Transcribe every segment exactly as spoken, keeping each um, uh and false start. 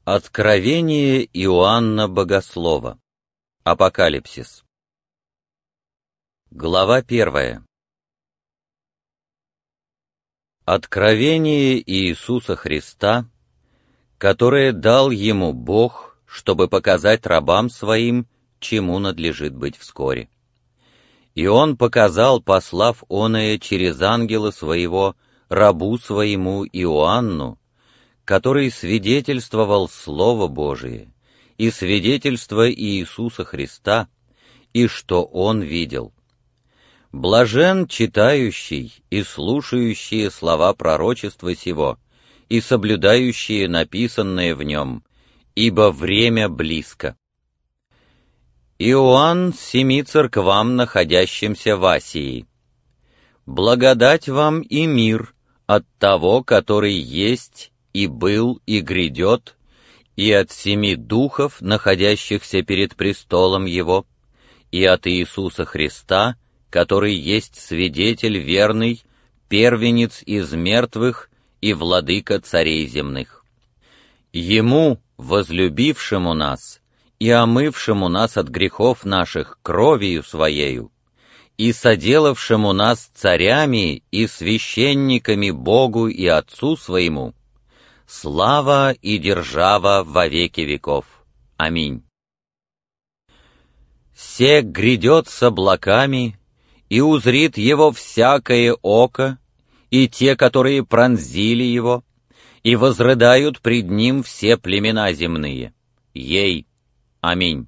Откровение Иоанна Богослова. Апокалипсис. Глава первая. Откровение Иисуса Христа, которое дал Ему Бог, чтобы показать рабам Своим, чему надлежит быть вскоре. И Он показал, послав оное через ангела Своего, рабу Своему Иоанну, который свидетельствовал Слово Божие и свидетельство Иисуса Христа, и что Он видел. Блажен читающий и слушающие слова пророчества сего, и соблюдающие написанное в нем, ибо время близко. Иоанн семи церквам, находящимся в Асии. Благодать вам и мир от того, который есть, и был, и грядет, и от семи духов, находящихся перед престолом Его, и от Иисуса Христа, который есть свидетель верный, первенец из мертвых и владыка царей земных. Ему, возлюбившему нас и омывшему нас от грехов наших кровью Своею, и соделавшему нас царями и священниками Богу и Отцу Своему, слава и держава во веки веков. Аминь. Се грядет с облаками, и узрит его всякое око, и те, которые пронзили его, и возрыдают пред ним все племена земные. Ей. Аминь.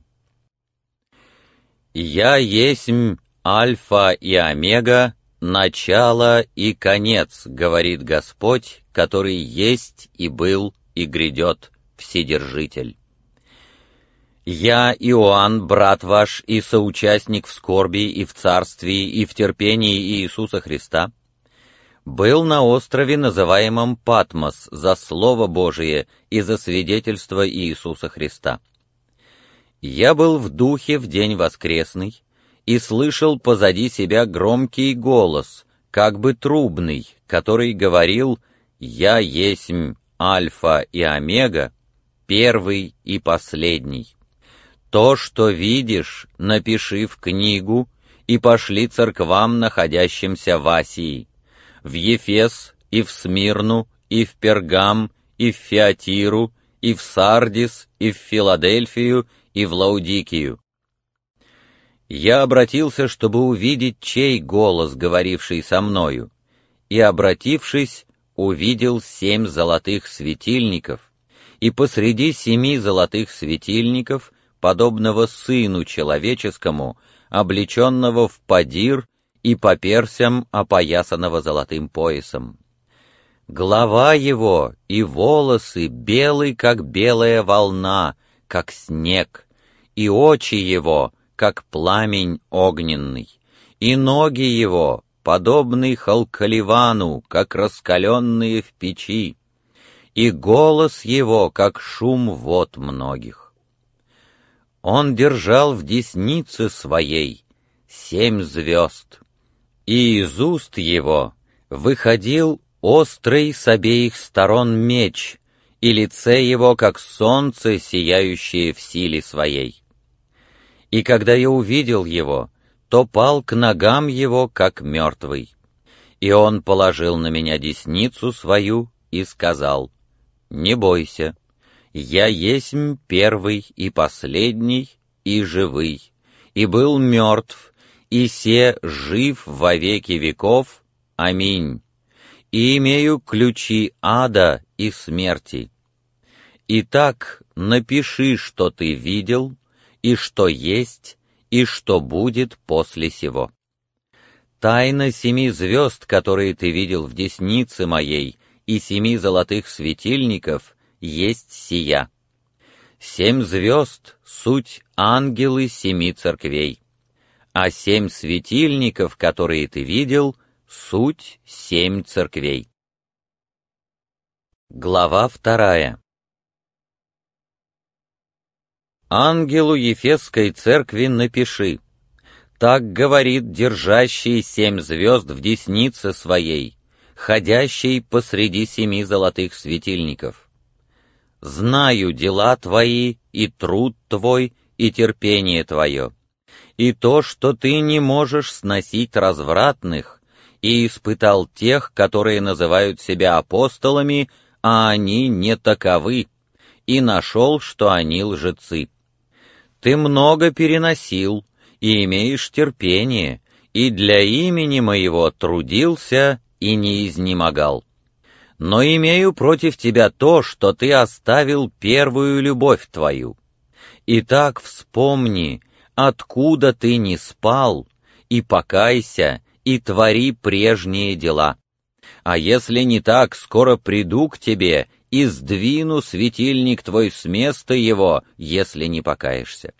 Я есмь Альфа и Омега, начало и конец, говорит Господь, который есть и был и грядет, Вседержитель. Я, Иоанн, брат ваш и соучастник в скорби и в царствии и в терпении Иисуса Христа, был на острове, называемом Патмос, за Слово Божие и за свидетельство Иисуса Христа. Я был в духе в день воскресный и слышал позади себя громкий голос, как бы трубный, который говорил: «Я есмь Альфа и Омега, первый и последний. То, что видишь, напиши в книгу и пошли церквам, находящимся в Асии, в Ефес и в Смирну, и в Пергам, и в Фиатиру, и в Сардис, и в Филадельфию, и в Лаудикию». Я обратился, чтобы увидеть, чей голос, говоривший со мною, и, обратившись, увидел семь золотых светильников, и посреди семи золотых светильников, подобного Сыну Человеческому, облеченного в подир и по персям опоясанного золотым поясом. Голова его и волосы белы, как белая волна, как снег, и очи его, как пламень огненный, и ноги его, подобны халкаливану, как раскаленные в печи, и голос его, как шум вод многих. Он держал в деснице своей семь звезд, и из уст его выходил острый с обеих сторон меч, и лице его, как солнце, сияющее в силе своей. И когда я увидел его, то пал к ногам его, как мертвый. И он положил на меня десницу свою и сказал: «Не бойся, я есмь первый и последний и живый, и был мертв, и се жив во веки веков. Аминь. И имею ключи ада и смерти. Итак, напиши, что ты видел, и что есть, и что будет после сего. Тайна семи звезд, которые ты видел в деснице моей, и семи золотых светильников, есть сия. Семь звезд — суть ангелы семи церквей, а семь светильников, которые ты видел, суть семь церквей». Глава вторая. Ангелу Ефесской церкви напиши: «Так говорит держащий семь звезд в деснице своей, ходящий посреди семи золотых светильников. Знаю дела твои, и труд твой, и терпение твое, и то, что ты не можешь сносить развратных, и испытал тех, которые называют себя апостолами, а они не таковы, и нашел, что они лжецы. Ты много переносил, и имеешь терпение, и для имени моего трудился и не изнемогал. Но имею против тебя то, что ты оставил первую любовь твою. Итак, вспомни, откуда ты не спал, и покайся, и твори прежние дела. А если не так, скоро приду к тебе и сдвину светильник твой с места его, если не покаешься.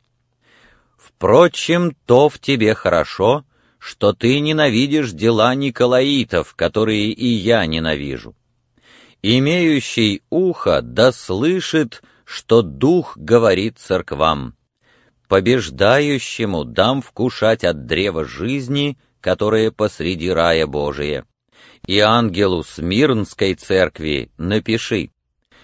Впрочем, то в тебе хорошо, что ты ненавидишь дела николаитов, которые и я ненавижу. Имеющий ухо да слышит, что Дух говорит церквам. Побеждающему дам вкушать от древа жизни, которое посреди рая Божия. И ангелу Смирнской церкви напиши: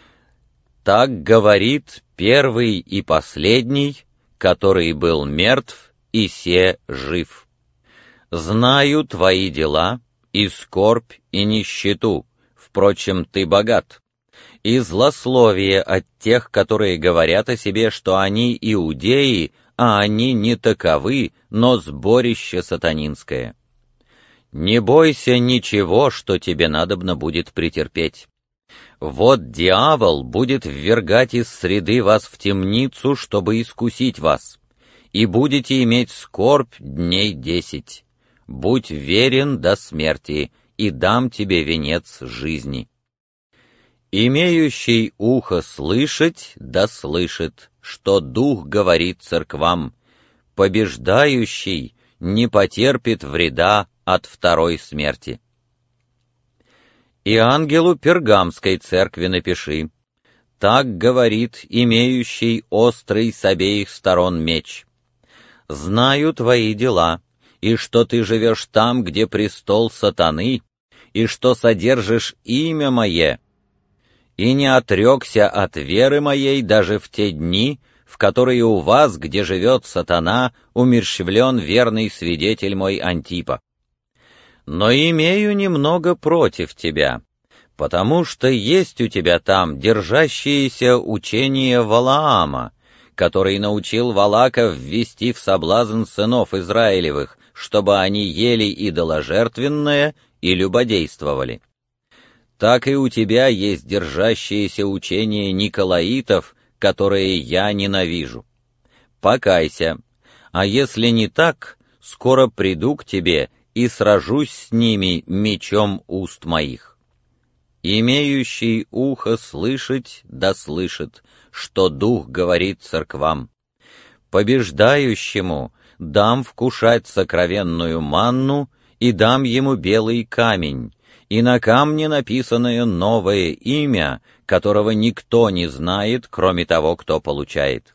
так говорит первый и последний, который был мертв, и се жив. Знаю твои дела, и скорбь, и нищету, впрочем, ты богат, и злословие от тех, которые говорят о себе, что они иудеи, а они не таковы, но сборище сатанинское. Не бойся ничего, что тебе надобно будет претерпеть. Вот дьявол будет ввергать из среды вас в темницу, чтобы искусить вас, и будете иметь скорбь дней десять. Будь верен до смерти, и дам тебе венец жизни. Имеющий ухо слышать, да слышит, что Дух говорит церквам. Побеждающий не потерпит вреда от второй смерти. И ангелу Пергамской церкви напиши: так говорит имеющий острый с обеих сторон меч. Знаю твои дела, и что ты живешь там, где престол сатаны, и что содержишь имя мое, и не отрекся от веры моей даже в те дни, в которые у вас, где живет сатана, умерщвлен верный свидетель мой Антипа. Но имею немного против тебя, потому что есть у тебя там держащееся учение Валаама, который научил Валака ввести в соблазн сынов Израилевых, чтобы они ели идоложертвенное и любодействовали. Так и у тебя есть держащееся учение николаитов, которые я ненавижу. Покайся, а если не так, скоро приду к тебе и сражусь с ними мечом уст моих. Имеющий ухо слышать, да слышит, что Дух говорит церквам. Побеждающему дам вкушать сокровенную манну, и дам ему белый камень, и на камне написанное новое имя, которого никто не знает, кроме того, кто получает.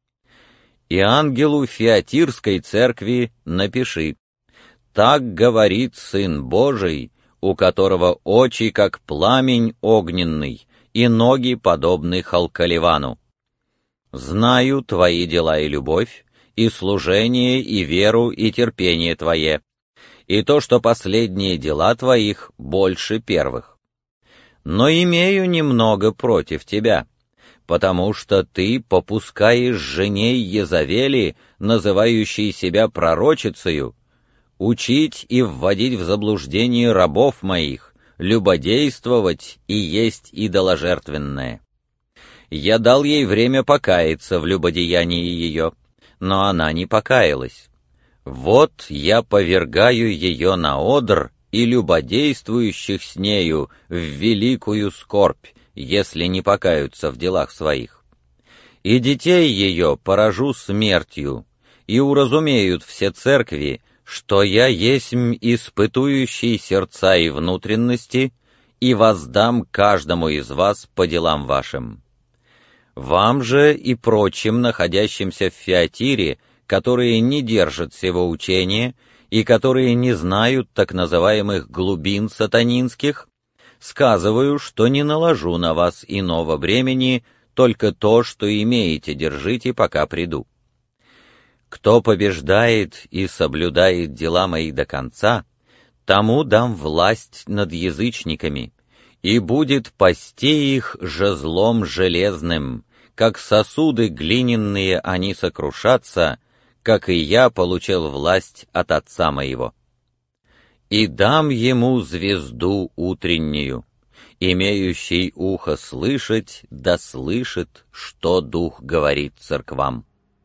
И ангелу Фиатирской церкви напиши: так говорит Сын Божий, у которого очи как пламень огненный, и ноги подобны халкаливану. Знаю твои дела и любовь, и служение, и веру, и терпение твое, и то, что последние дела твоих больше первых. Но имею немного против тебя, потому что ты попускаешь жене Езавели, называющей себя пророчицею, учить и вводить в заблуждение рабов моих, любодействовать и есть идоложертвенное. Я дал ей время покаяться в любодеянии ее, но она не покаялась. Вот я повергаю ее на одр и любодействующих с нею в великую скорбь, если не покаются в делах своих. И детей ее поражу смертью, и уразумеют все церкви, что я есмь испытующий сердца и внутренности, и воздам каждому из вас по делам вашим. Вам же и прочим, находящимся в Фиатире, которые не держат сего учения и которые не знают так называемых глубин сатанинских, сказываю, что не наложу на вас иного бремени, только то, что имеете, держите, пока приду. Кто побеждает и соблюдает дела мои до конца, тому дам власть над язычниками, и будет пасти их жезлом железным, как сосуды глиняные они сокрушатся, как и я получил власть от Отца моего. И дам ему звезду утреннюю, имеющий ухо слышать, да слышит, что Дух говорит церквам».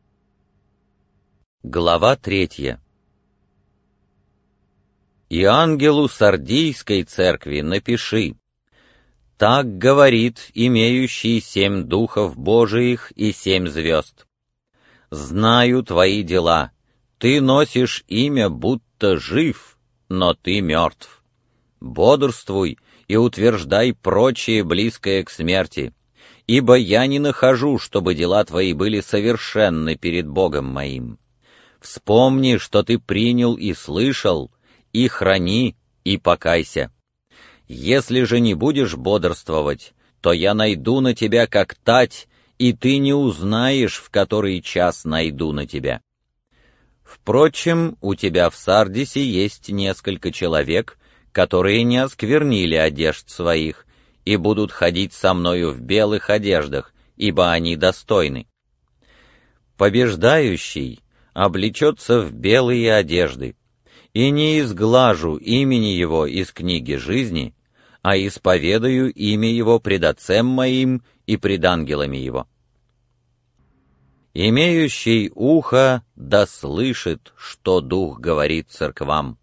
Глава третья. «И ангелу Сардийской церкви напиши: так говорит имеющий семь духов Божиих и семь звезд. Знаю твои дела, ты носишь имя, будто жив, но ты мертв. Бодрствуй и утверждай прочее, близкое к смерти, ибо я не нахожу, чтобы дела твои были совершенны перед Богом моим. Вспомни, что ты принял и слышал, и храни, и покайся. Если же не будешь бодрствовать, то я найду на тебя как тать, и ты не узнаешь, в который час найду на тебя. Впрочем, у тебя в Сардисе есть несколько человек, которые не осквернили одежд своих, и будут ходить со мною в белых одеждах, ибо они достойны. Побеждающий облечется в белые одежды, и не изглажу имени его из книги жизни, а исповедаю имя его пред Отцем моим и пред ангелами его. Имеющий ухо да слышит, что Дух говорит церквам.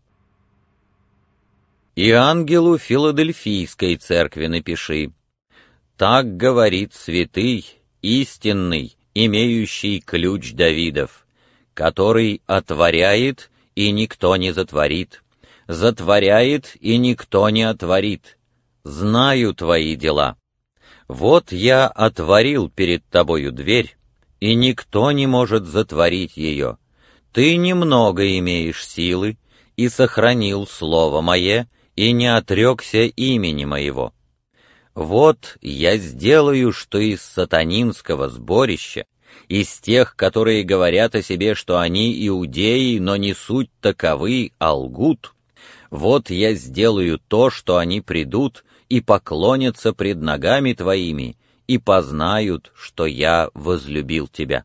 И ангелу Филадельфийской церкви напиши: так говорит святый, истинный, имеющий ключ Давидов, который отворяет, и никто не затворит, затворяет, и никто не отворит. Знаю твои дела. Вот я отворил перед тобою дверь, и никто не может затворить ее. Ты немного имеешь силы, и сохранил слово мое, и не отрекся имени моего. Вот я сделаю, что из сатанинского сборища, из тех, которые говорят о себе, что они иудеи, но не суть таковы, а лгут, вот я сделаю то, что они придут и поклонятся пред ногами твоими, и познают, что я возлюбил тебя.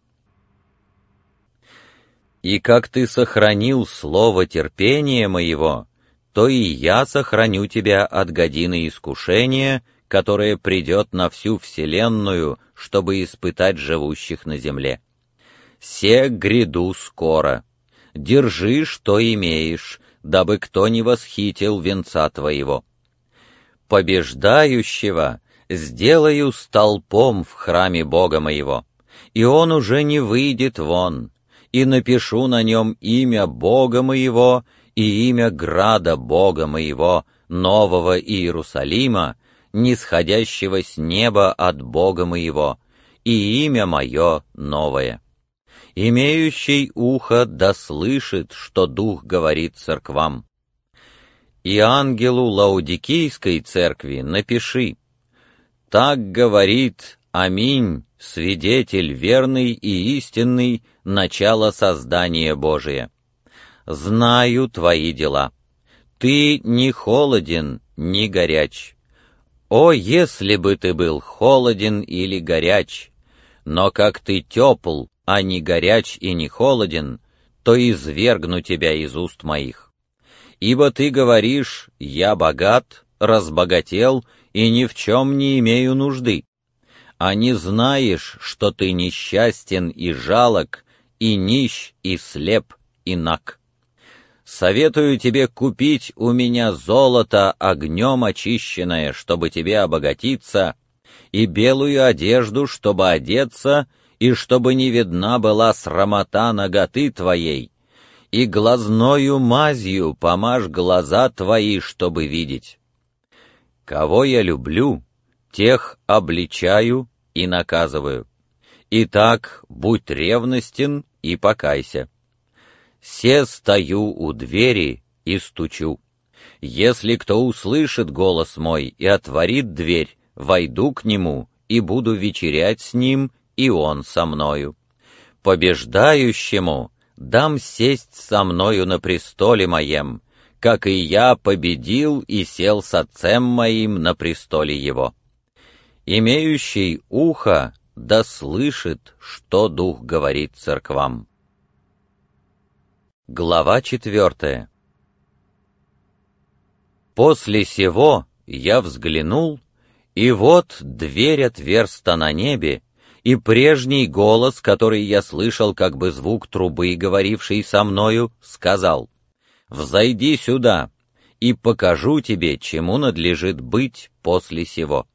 И как ты сохранил слово терпения моего, то и я сохраню тебя от годины искушения, которое придет на всю вселенную, чтобы испытать живущих на земле. Се гряду скоро. Держи, что имеешь, дабы кто не восхитил венца твоего. Побеждающего сделаю столпом в храме Бога моего, и он уже не выйдет вон, и напишу на нем имя Бога моего и имя града Бога моего, нового Иерусалима, нисходящего с неба от Бога моего, и имя мое новое. Имеющий ухо да слышит, что Дух говорит церквам. И ангелу Лаодикийской церкви напиши: так говорит Аминь, свидетель верный и истинный, начало создания Божия. Знаю твои дела. Ты не холоден, ни горяч. О, если бы ты был холоден или горяч! Но как ты тепл, а не горяч и не холоден, то извергну тебя из уст моих. Ибо ты говоришь: я богат, разбогател, и ни в чем не имею нужды. А не знаешь, что ты несчастен и жалок, и нищ, и слеп, и наг. Советую тебе купить у меня золото огнем очищенное, чтобы тебе обогатиться, и белую одежду, чтобы одеться, и чтобы не видна была срамота наготы твоей, и глазною мазью помажь глаза твои, чтобы видеть. Кого я люблю, тех обличаю и наказываю. Итак, будь ревностен и покайся. Се стою у двери и стучу. Если кто услышит голос мой и отворит дверь, войду к нему и буду вечерять с ним, и он со мною. Побеждающему дам сесть со мною на престоле моем, как и я победил и сел с Отцем моим на престоле его. Имеющий ухо да слышит, что Дух говорит церквам». Глава четвертая. После сего я взглянул, и вот дверь отверста на небе, и прежний голос, который я слышал, как бы звук трубы, говоривший со мною, сказал: «Взойди сюда, и покажу тебе, чему надлежит быть после сего».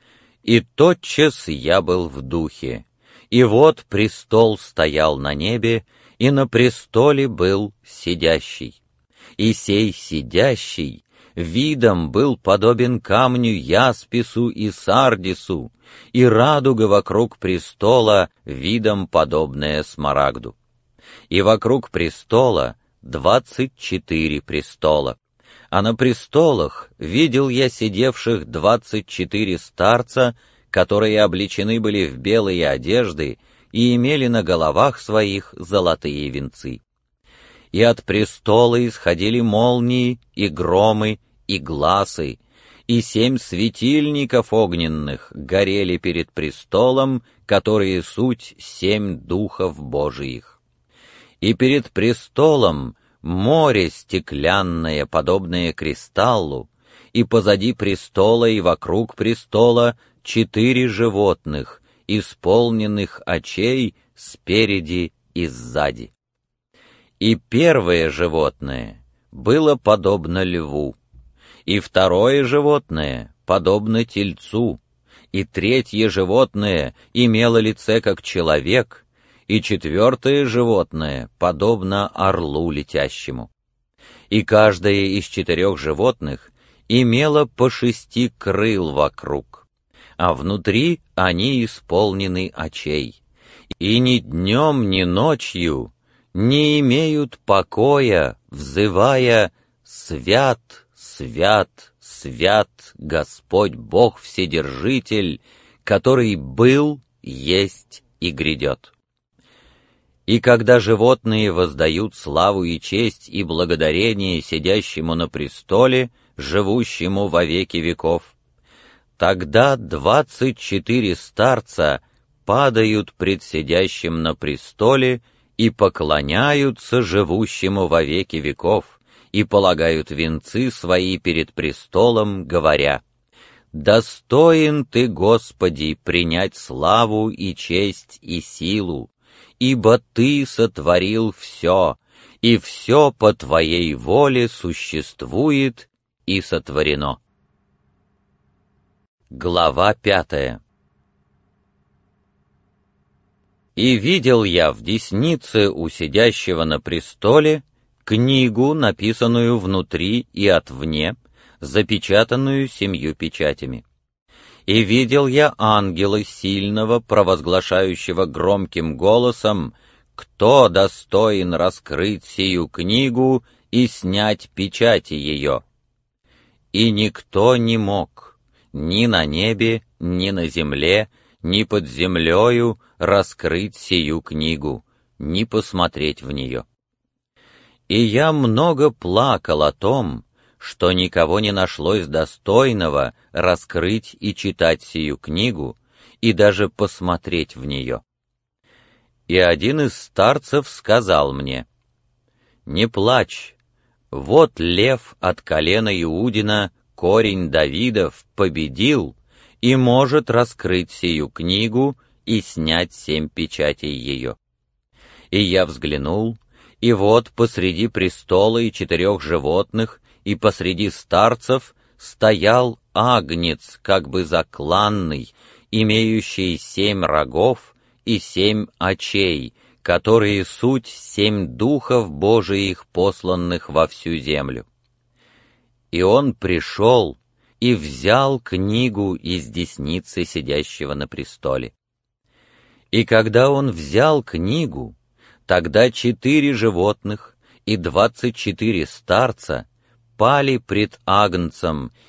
И тотчас я был в духе, и вот престол стоял на небе, и на престоле был сидящий. И сей сидящий видом был подобен камню яспису и сардису, и радуга вокруг престола видом подобная смарагду. И вокруг престола двадцать четыре престола, а на престолах видел я сидевших двадцать четыре старца, которые облечены были в белые одежды и имели на головах своих золотые венцы. И от престола исходили молнии и громы и гласы, и семь светильников огненных горели перед престолом, которые суть семь духов Божиих. И перед престолом море стеклянное, подобное кристаллу, и позади престола и вокруг престола четыре животных, исполненных очей спереди и сзади. И первое животное было подобно льву, и второе животное подобно тельцу, и третье животное имело лице как человек, и четвертое животное подобно орлу летящему. И каждое из четырех животных имело по шести крыл вокруг, а внутри они исполнены очей, и ни днем, ни ночью не имеют покоя, взывая: «Свят, свят, свят Господь Бог Вседержитель, который был, есть и грядет». И когда животные воздают славу и честь и благодарение сидящему на престоле, живущему во веки веков, тогда двадцать четыре старца падают пред сидящим на престоле и поклоняются живущему во веки веков, и полагают венцы свои перед престолом, говоря: «Достоин Ты, Господи, принять славу и честь и силу, ибо Ты сотворил все, и все по Твоей воле существует и сотворено». Глава пятая. «И видел я в деснице у сидящего на престоле книгу, написанную внутри и отвне, запечатанную семью печатями. И видел я ангела сильного, провозглашающего громким голосом: «Кто достоин раскрыть сию книгу и снять печати ее?» И никто не мог, ни на небе, ни на земле, ни под землею раскрыть сию книгу, ни посмотреть в нее. И я много плакал о том, что никого не нашлось достойного раскрыть и читать сию книгу, и даже посмотреть в нее. И один из старцев сказал мне: «Не плачь, вот лев от колена Иудина, корень Давидов, победил и может раскрыть сию книгу и снять семь печатей ее». И я взглянул, и вот посреди престола и четырех животных и посреди старцев стоял агнец, как бы закланный, имеющий семь рогов и семь очей, которые суть семь духов Божиих, посланных во всю землю. И он пришел и взял книгу из десницы сидящего на престоле. И когда он взял книгу, тогда четыре животных и двадцать четыре старца пали пред Агнцем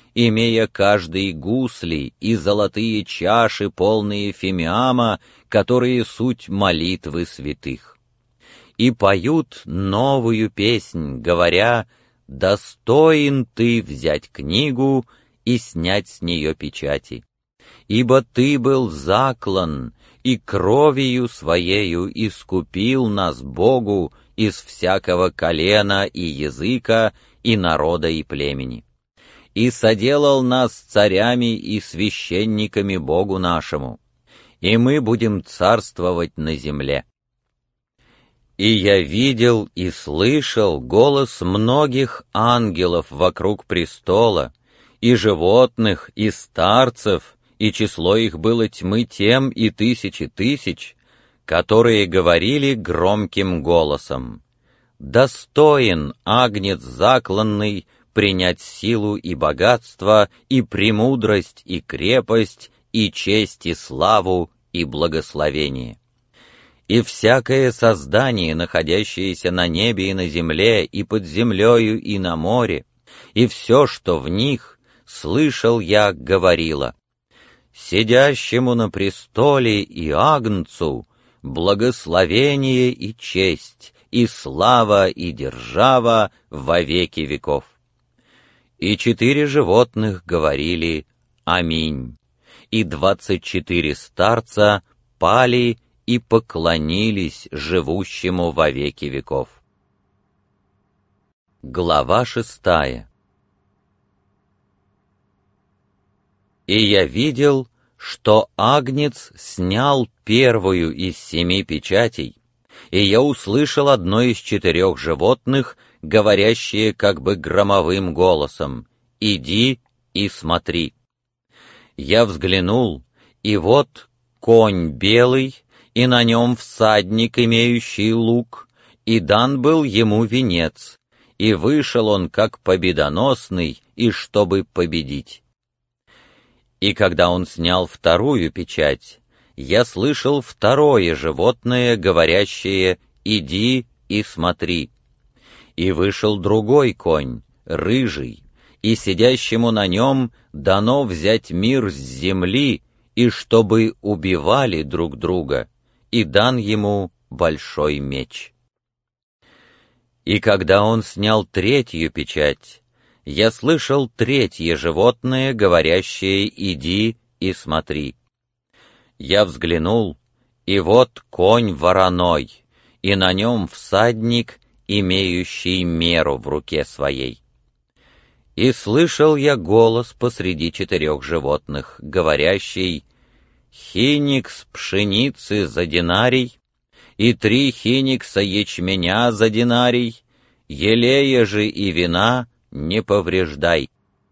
имея каждый гусли и золотые чаши, полные фимиама, которые суть молитвы святых. И поют новую песнь, говоря: «Достоин ты взять книгу и снять с нее печати, ибо ты был заклан, и кровью своею искупил нас Богу из всякого колена и языка, и народа и племени, и соделал нас царями и священниками Богу нашему, и мы будем царствовать на земле». И я видел и слышал голос многих ангелов вокруг престола, и животных, и старцев, и число их было тьмы тем и тысячи тысяч, которые говорили громким голосом: «Достоин агнец закланный принять силу и богатство, и премудрость, и крепость, и честь, и славу, и благословение». И всякое создание, находящееся на небе и на земле, и под землею, и на море, и все, что в них, слышал я, говорило: «Сидящему на престоле и агнцу благословение и честь, и слава, и держава во веки веков». И четыре животных говорили: «Аминь». И двадцать четыре старца пали и поклонились живущему во веки веков. Глава шестая. И я видел, что агнец снял первую из семи печатей, и я услышал одно из четырех животных, говорящее как бы громовым голосом: «Иди и смотри». Я взглянул, и вот конь белый, и на нем всадник, имеющий лук, и дан был ему венец, и вышел он как победоносный, и чтобы победить. И когда он снял вторую печать, я слышал второе животное, говорящее: «Иди и смотри». И вышел другой конь, рыжий, и сидящему на нем дано взять мир с земли, и чтобы убивали друг друга, и дан ему большой меч. И когда он снял третью печать, я слышал третье животное, говорящее: «Иди и смотри». Я взглянул, и вот конь вороной, и на нем всадник, имеющий меру в руке своей. И слышал я голос посреди четырех животных, говорящий: «Хиникс пшеницы за динарий, и три хиникса ячменя за динарий, елея же и вина не повреждай».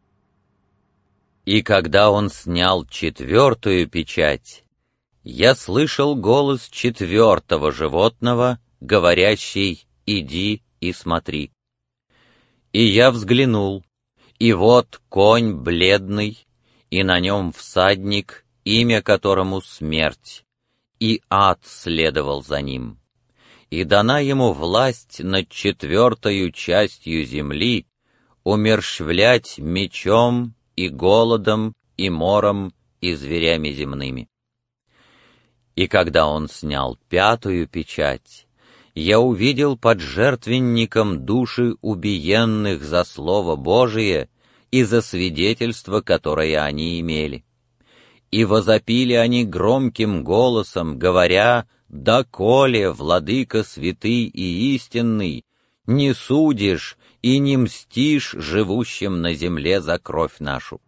И когда он снял четвертую печать, я слышал голос четвертого животного, говорящий: «Иди и смотри». И я взглянул, и вот конь бледный, и на нем всадник, имя которому смерть, и ад следовал за ним. И дана ему власть над четвертою частью земли умерщвлять мечом и голодом и мором и зверями земными. И когда он снял пятую печать, я увидел под жертвенником души убиенных за Слово Божие и за свидетельство, которое они имели. И возопили они громким голосом, говоря: «Доколе, владыка святый и истинный, не судишь и не мстишь живущим на земле за кровь нашу».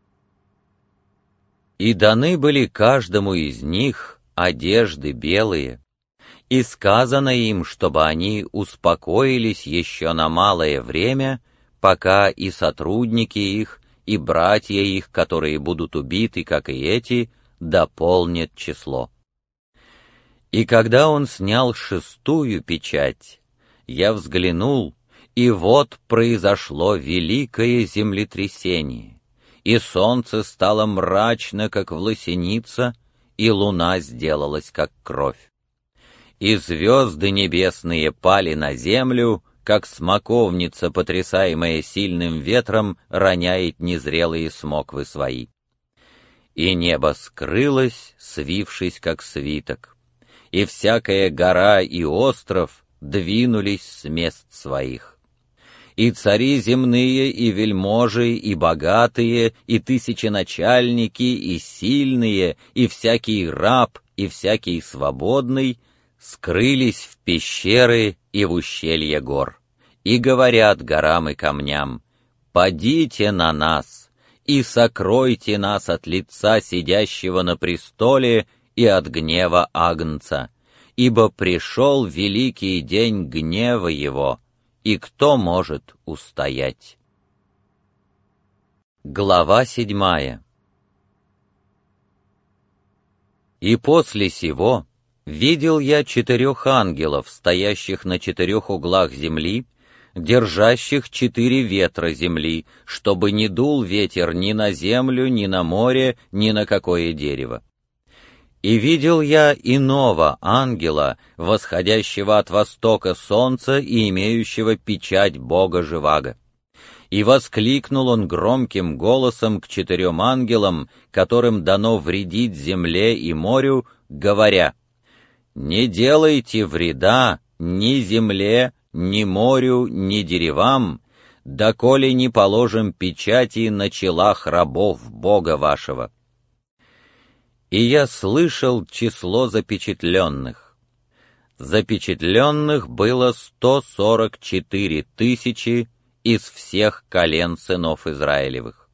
И даны были каждому из них одежды белые, и сказано им, чтобы они успокоились еще на малое время, пока и сотрудники их, и братья их, которые будут убиты, как и эти, дополнят число. И когда он снял шестую печать, я взглянул, и вот произошло великое землетрясение, и солнце стало мрачно, как власеница, и луна сделалась, как кровь. И звезды небесные пали на землю, как смоковница, потрясаемая сильным ветром, роняет незрелые смоквы свои. И небо скрылось, свившись как свиток, и всякая гора и остров двинулись с мест своих. И цари земные, и вельможи, и богатые, и тысяченачальники, и сильные, и всякий раб, и всякий свободный скрылись в пещеры и в ущелье гор, и говорят горам и камням: «Падите на нас, и сокройте нас от лица сидящего на престоле и от гнева Агнца, ибо пришел великий день гнева его, и кто может устоять?» Глава седьмая. «И после сего видел я четырех ангелов, стоящих на четырех углах земли, держащих четыре ветра земли, чтобы не дул ветер ни на землю, ни на море, ни на какое дерево. И видел я иного ангела, восходящего от востока солнца и имеющего печать Бога Живаго. И воскликнул он громким голосом к четырем ангелам, которым дано вредить земле и морю, говоря: «Не делайте вреда ни земле, ни морю, ни деревам, доколе не положим печати на челах рабов Бога вашего». И я слышал число запечатленных. Запечатленных было сто сорок четыре тысячи из всех колен сынов Израилевых.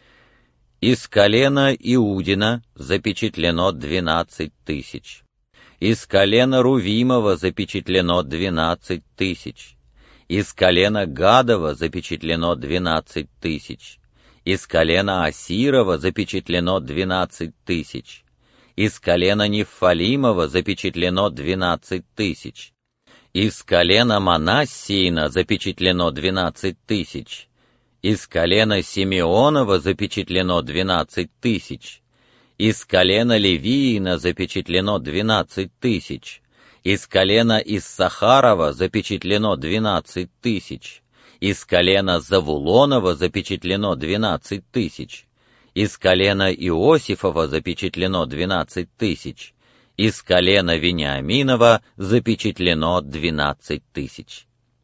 Из колена Иудина запечатлено двенадцать тысяч. Из колена Рувимова запечатлено двенадцать тысяч. Из колена Гадова запечатлено двенадцать тысяч. Из колена Асирова запечатлено двенадцать тысяч. Из колена Нефалимова запечатлено двенадцать тысяч. Из колена Манассиина запечатлено двенадцать тысяч. Из колена Симеонова запечатлено двенадцать тысяч. Из колена Левиина запечатлено двенадцать тысяч. Из колена Иссахарова запечатлено двенадцать тысяч. Из колена Завулонова запечатлено двенадцать тысяч. Из колена Иосифова запечатлено двенадцать тысяч. Из колена Вениаминова запечатлено двенадцать тысяч.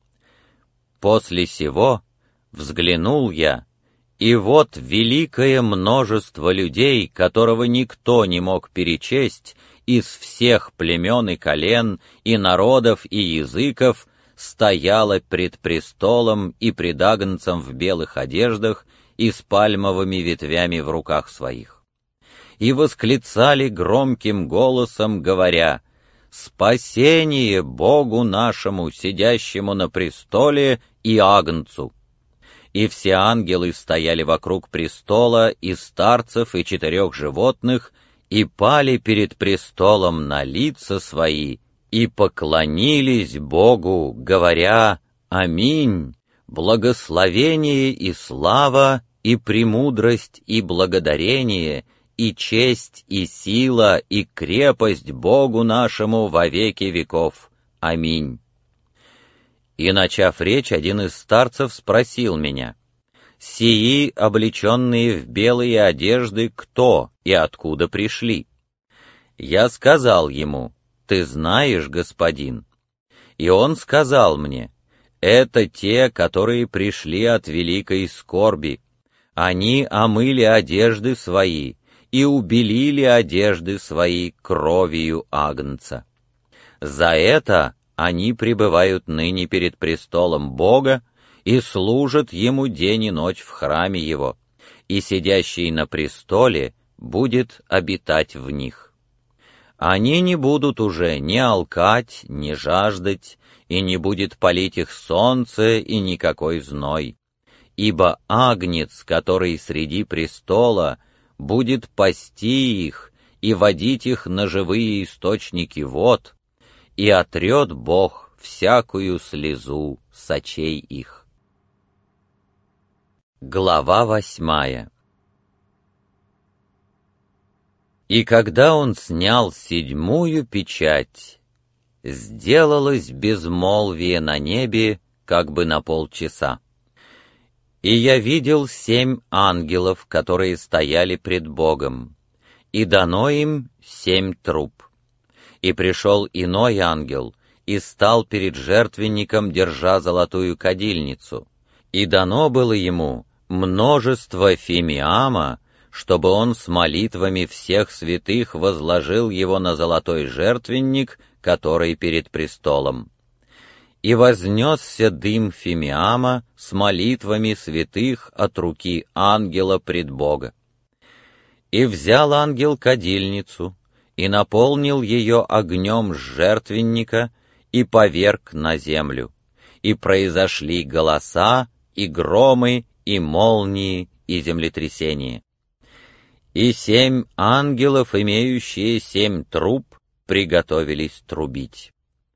После сего взглянул я, и вот великое множество людей, которого никто не мог перечесть, из всех племен и колен, и народов, и языков, стояло пред престолом и пред Агнцем в белых одеждах и с пальмовыми ветвями в руках своих. И восклицали громким голосом, говоря: «Спасение Богу нашему, сидящему на престоле, и Агнцу!» И все ангелы стояли вокруг престола, и старцев, и четырех животных, и пали перед престолом на лица свои, и поклонились Богу, говоря: «Аминь! Благословение и слава, и премудрость, и благодарение, и честь, и сила, и крепость Богу нашему во веки веков. Аминь». И, начав речь, один из старцев спросил меня: «Сии, облеченные в белые одежды, кто и откуда пришли?» Я сказал ему: «Ты знаешь, господин». И он сказал мне: «Это те, которые пришли от великой скорби. Они омыли одежды свои и убелили одежды свои кровью Агнца. За это они пребывают ныне перед престолом Бога и служат Ему день и ночь в храме Его, и сидящий на престоле будет обитать в них. Они не будут уже ни алкать, ни жаждать, и не будет палить их солнце и никакой зной, ибо Агнец, который среди престола, будет пасти их и водить их на живые источники вод, и отрет Бог всякую слезу с очей их». Глава восьмая. И когда он снял седьмую печать, сделалось безмолвие на небе, как бы на полчаса. И я видел семь ангелов, которые стояли пред Богом, и дано им семь труб. И пришел иной ангел, и стал перед жертвенником, держа золотую кадильницу, и дано было ему множество фимиама, чтобы он с молитвами всех святых возложил его на золотой жертвенник, который перед престолом. И вознесся дым фимиама с молитвами святых от руки ангела пред Бога. И взял ангел кадильницу, и наполнил ее огнем с жертвенника, и поверг на землю. И произошли голоса, и громы, и молнии, и землетрясения. И семь ангелов, имеющие семь труб, приготовились трубить.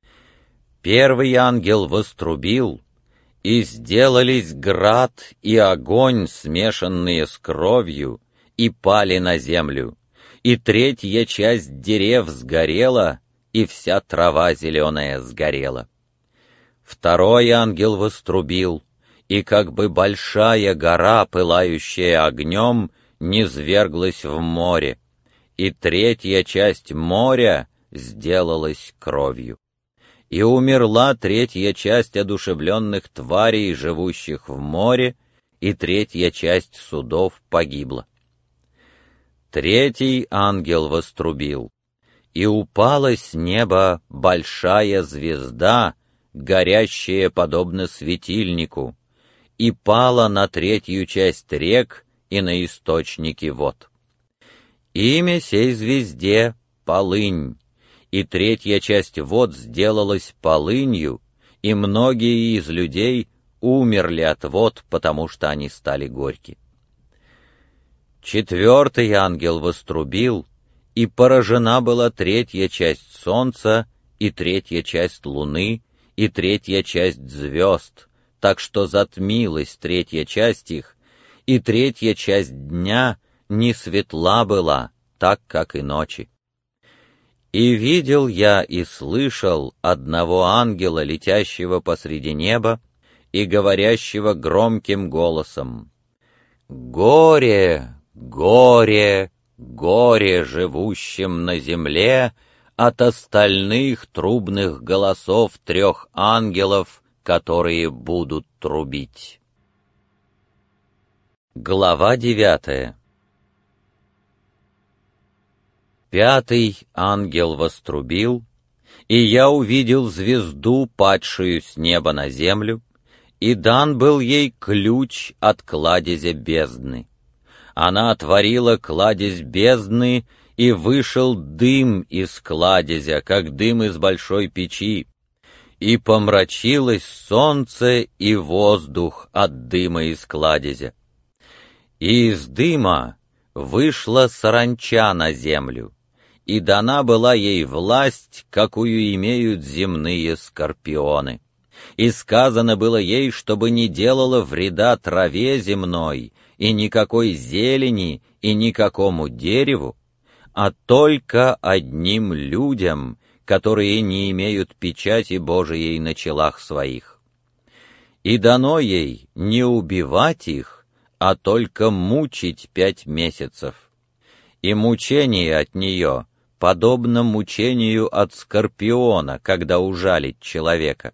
Первый ангел вострубил, и сделались град и огонь, смешанные с кровью, и пали на землю, и третья часть дерев сгорела, и вся трава зеленая сгорела. Второй ангел вострубил, и как бы большая гора, пылающая огнем, низверглась в море, и третья часть моря сделалась кровью. И умерла третья часть одушевленных тварей, живущих в море, и третья часть судов погибла. Третий ангел вострубил, и упала с неба большая звезда, горящая подобно светильнику, и пала на третью часть рек и на источники вод. Имя сей звезде — Полынь, и третья часть вод сделалась полынью, и многие из людей умерли от вод, потому что они стали горьки. Четвертый ангел вострубил, и поражена была третья часть солнца, и третья часть луны, и третья часть звезд, так что затмилась третья часть их, и третья часть дня не светла была, так как и ночи. И видел я и слышал одного ангела, летящего посреди неба, и говорящего громким голосом: «Горе, горе, горе живущим на земле от остальных трубных голосов трех ангелов, которые будут трубить». Глава девятая. Пятый ангел вострубил, и я увидел звезду, падшую с неба на землю, и дан был ей ключ от кладезя бездны. Она отворила кладезь бездны, и вышел дым из кладезя, как дым из большой печи, и помрачилось солнце и воздух от дыма из кладезя. И из дыма вышла саранча на землю, и дана была ей власть, какую имеют земные скорпионы. И сказано было ей, чтобы не делала вреда траве земной, и никакой зелени, и никакому дереву, а только одним людям, которые не имеют печати Божией на челах своих. И дано ей не убивать их, а только мучить пять месяцев. И мучение от нее подобно мучению от скорпиона, когда ужалит человека.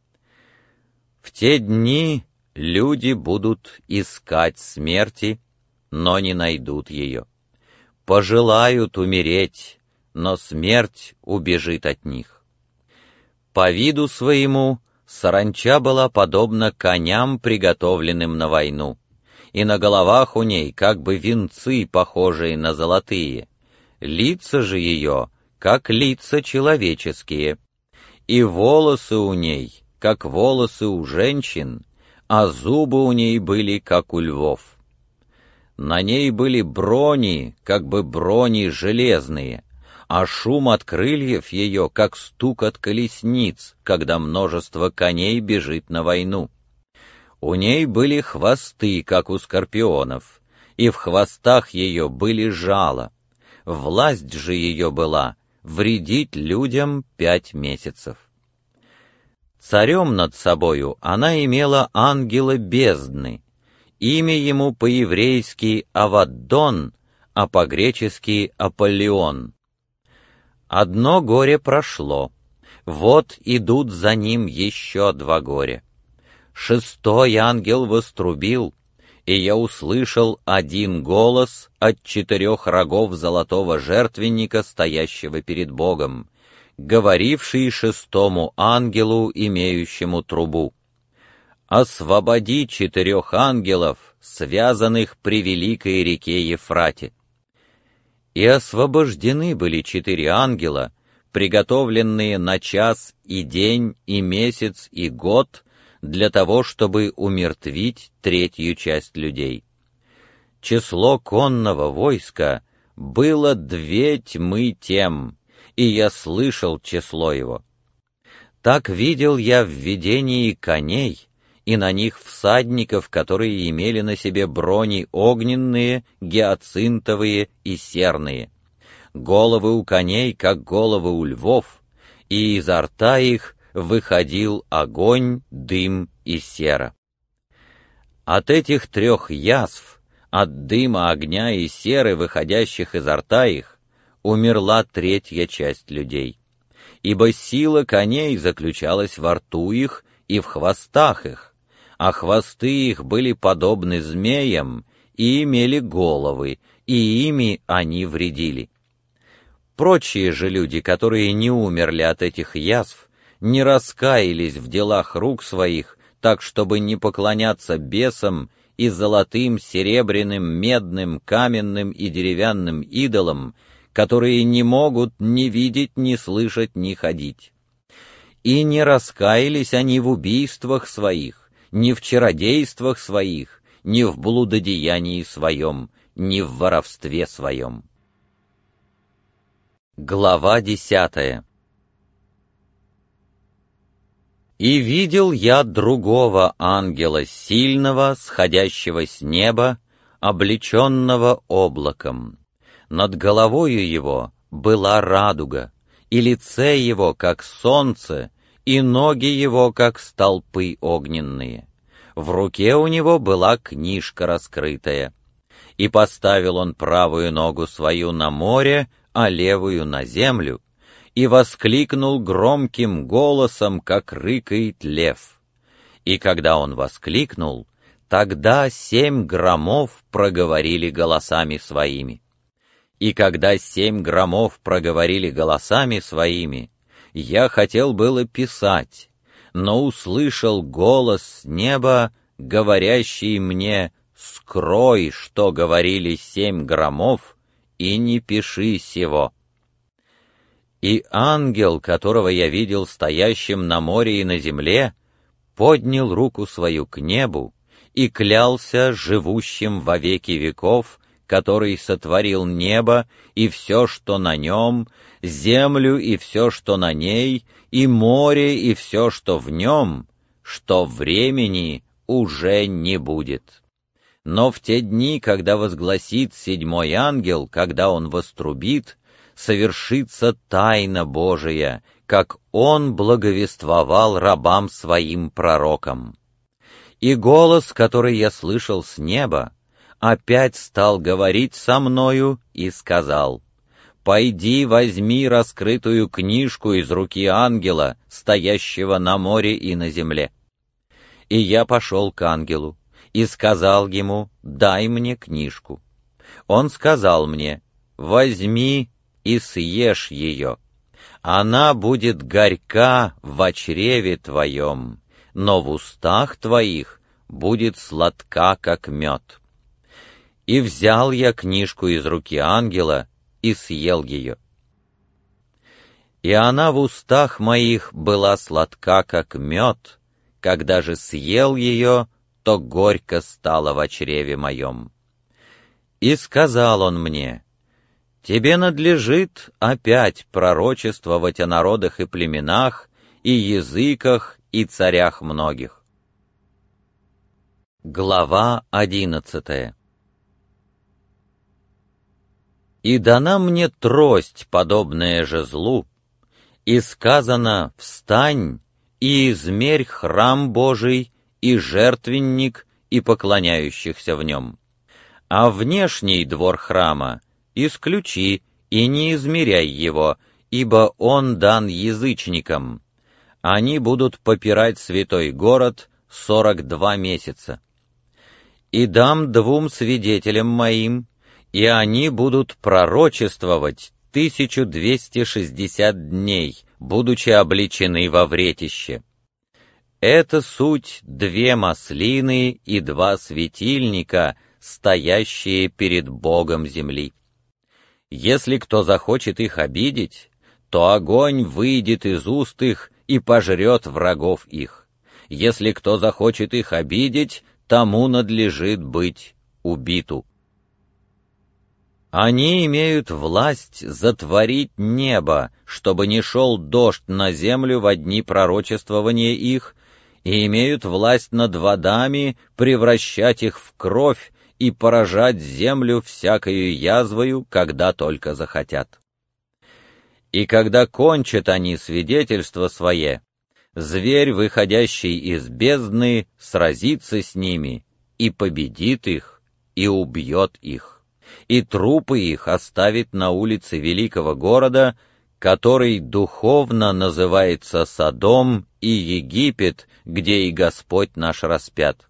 В те дни люди будут искать смерти, но не найдут ее. Пожелают умереть, но смерть убежит от них. По виду своему саранча была подобна коням, приготовленным на войну, и на головах у ней как бы венцы, похожие на золотые, лица же ее, как лица человеческие, и волосы у ней, как волосы у женщин, а зубы у ней были, как у львов. На ней были брони, как бы брони железные, а шум от крыльев ее, как стук от колесниц, когда множество коней бежит на войну. У ней были хвосты, как у скорпионов, и в хвостах ее были жала. Власть же ее была вредить людям пять месяцев. Царем над собою она имела ангела бездны. Имя ему по-еврейски Аваддон, а по-гречески Аполлион. Одно горе прошло, вот идут за ним еще два горя. Шестой ангел вострубил, и я услышал один голос от четырех рогов золотого жертвенника, стоящего перед Богом, говоривший шестому ангелу, имеющему трубу: «Освободи четырех ангелов, связанных при великой реке Ефрате». И освобождены были четыре ангела, приготовленные на час и день, и месяц, и год, для того, чтобы умертвить третью часть людей. Число конного войска было две тьмы тем, и я слышал число его. Так видел я в видении коней, и на них всадников, которые имели на себе брони огненные, гиацинтовые и серные. Головы у коней, как головы у львов, и изо рта их выходил огонь, дым и сера. От этих трех язв, от дыма, огня и серы, выходящих изо рта их, умерла третья часть людей. Ибо сила коней заключалась во рту их и в хвостах их, а хвосты их были подобны змеям и имели головы, и ими они вредили. Прочие же люди, которые не умерли от этих язв, не раскаялись в делах рук своих, так, чтобы не поклоняться бесам и золотым, серебряным, медным, каменным и деревянным идолам, которые не могут ни видеть, ни слышать, ни ходить. И не раскаялись они в убийствах своих, ни в чародействах своих, ни в блудодеянии своем, ни в воровстве своем. Глава десятая. «И видел я другого ангела сильного, сходящего с неба, облеченного облаком. Над головою его была радуга, и лице его, как солнце, и ноги его, как столпы огненные. В руке у него была книжка раскрытая. И поставил он правую ногу свою на море, а левую на землю, и воскликнул громким голосом, как рыкает лев. И когда он воскликнул, тогда семь громов проговорили голосами своими. И когда семь громов проговорили голосами своими, я хотел было писать, но услышал голос с неба, говорящий мне: «Скрой, что говорили семь громов, и не пиши сего». И ангел, которого я видел стоящим на море и на земле, поднял руку свою к небу и клялся живущим во веки веков, который сотворил небо и все, что на нем, землю и все, что на ней, и море и все, что в нем, что времени уже не будет. Но в те дни, когда возгласит седьмой ангел, когда он вострубит, совершится тайна Божия, как он благовествовал рабам своим пророкам. И голос, который я слышал с неба, опять стал говорить со мною и сказал: «Пойди, возьми раскрытую книжку из руки ангела, стоящего на море и на земле». И я пошел к ангелу и сказал ему: «Дай мне книжку». Он сказал мне: «Возьми и съешь ее. Она будет горька в чреве твоем, но в устах твоих будет сладка, как мед». И взял я книжку из руки ангела и съел ее. И она в устах моих была сладка, как мед, когда же съел ее, то горько стало в чреве моем. И сказал он мне: «Тебе надлежит опять пророчествовать о народах и племенах, и языках, и царях многих». Глава одиннадцатая. «И дана мне трость, подобная жезлу, и сказано: встань, и измерь храм Божий, и жертвенник, и поклоняющихся в нем. А внешний двор храма исключи и не измеряй его, ибо он дан язычникам. Они будут попирать святой город сорок два месяца. И дам двум свидетелям моим, и они будут пророчествовать тысячу двести шестьдесят дней, будучи обличены во вретище. Это суть две маслины и два светильника, стоящие перед Богом земли. Если кто захочет их обидеть, то огонь выйдет из уст их и пожрет врагов их. Если кто захочет их обидеть, тому надлежит быть убиту. Они имеют власть затворить небо, чтобы не шел дождь на землю во дни пророчествования их, и имеют власть над водами превращать их в кровь и поражать землю всякою язвою, когда только захотят. И когда кончат они свидетельство свое, зверь, выходящий из бездны, сразится с ними, и победит их, и убьет их, и трупы их оставит на улице великого города, который духовно называется Содом и Египет, где и Господь наш распят.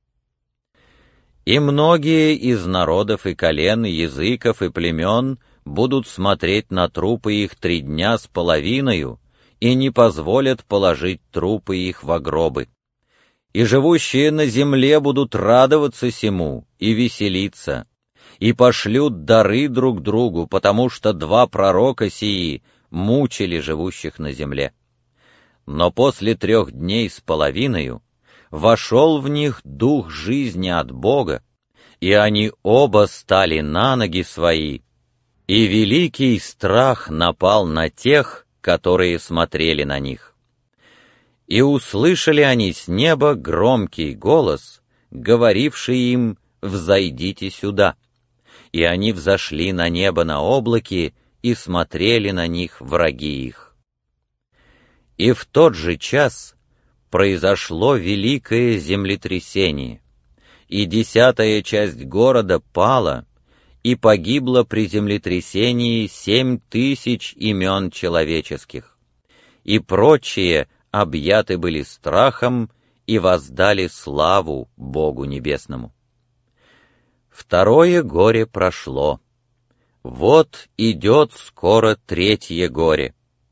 И многие из народов и колен, и языков, и племен будут смотреть на трупы их три дня с половиною, и не позволят положить трупы их во гробы. И живущие на земле будут радоваться сему и веселиться, и пошлют дары друг другу, потому что два пророка сии мучили живущих на земле. Но после трех дней с половиною вошел в них дух жизни от Бога, и они оба стали на ноги свои, и великий страх напал на тех, которые смотрели на них. И услышали они с неба громкий голос, говоривший им: «Взойдите сюда». И они взошли на небо на облаке, и смотрели на них враги их. И в тот же час произошло великое землетрясение, и десятая часть города пала, и погибло при землетрясении семь тысяч имен человеческих, и прочие объяты были страхом и воздали славу Богу Небесному. Второе горе прошло. Вот идет скоро третье горе.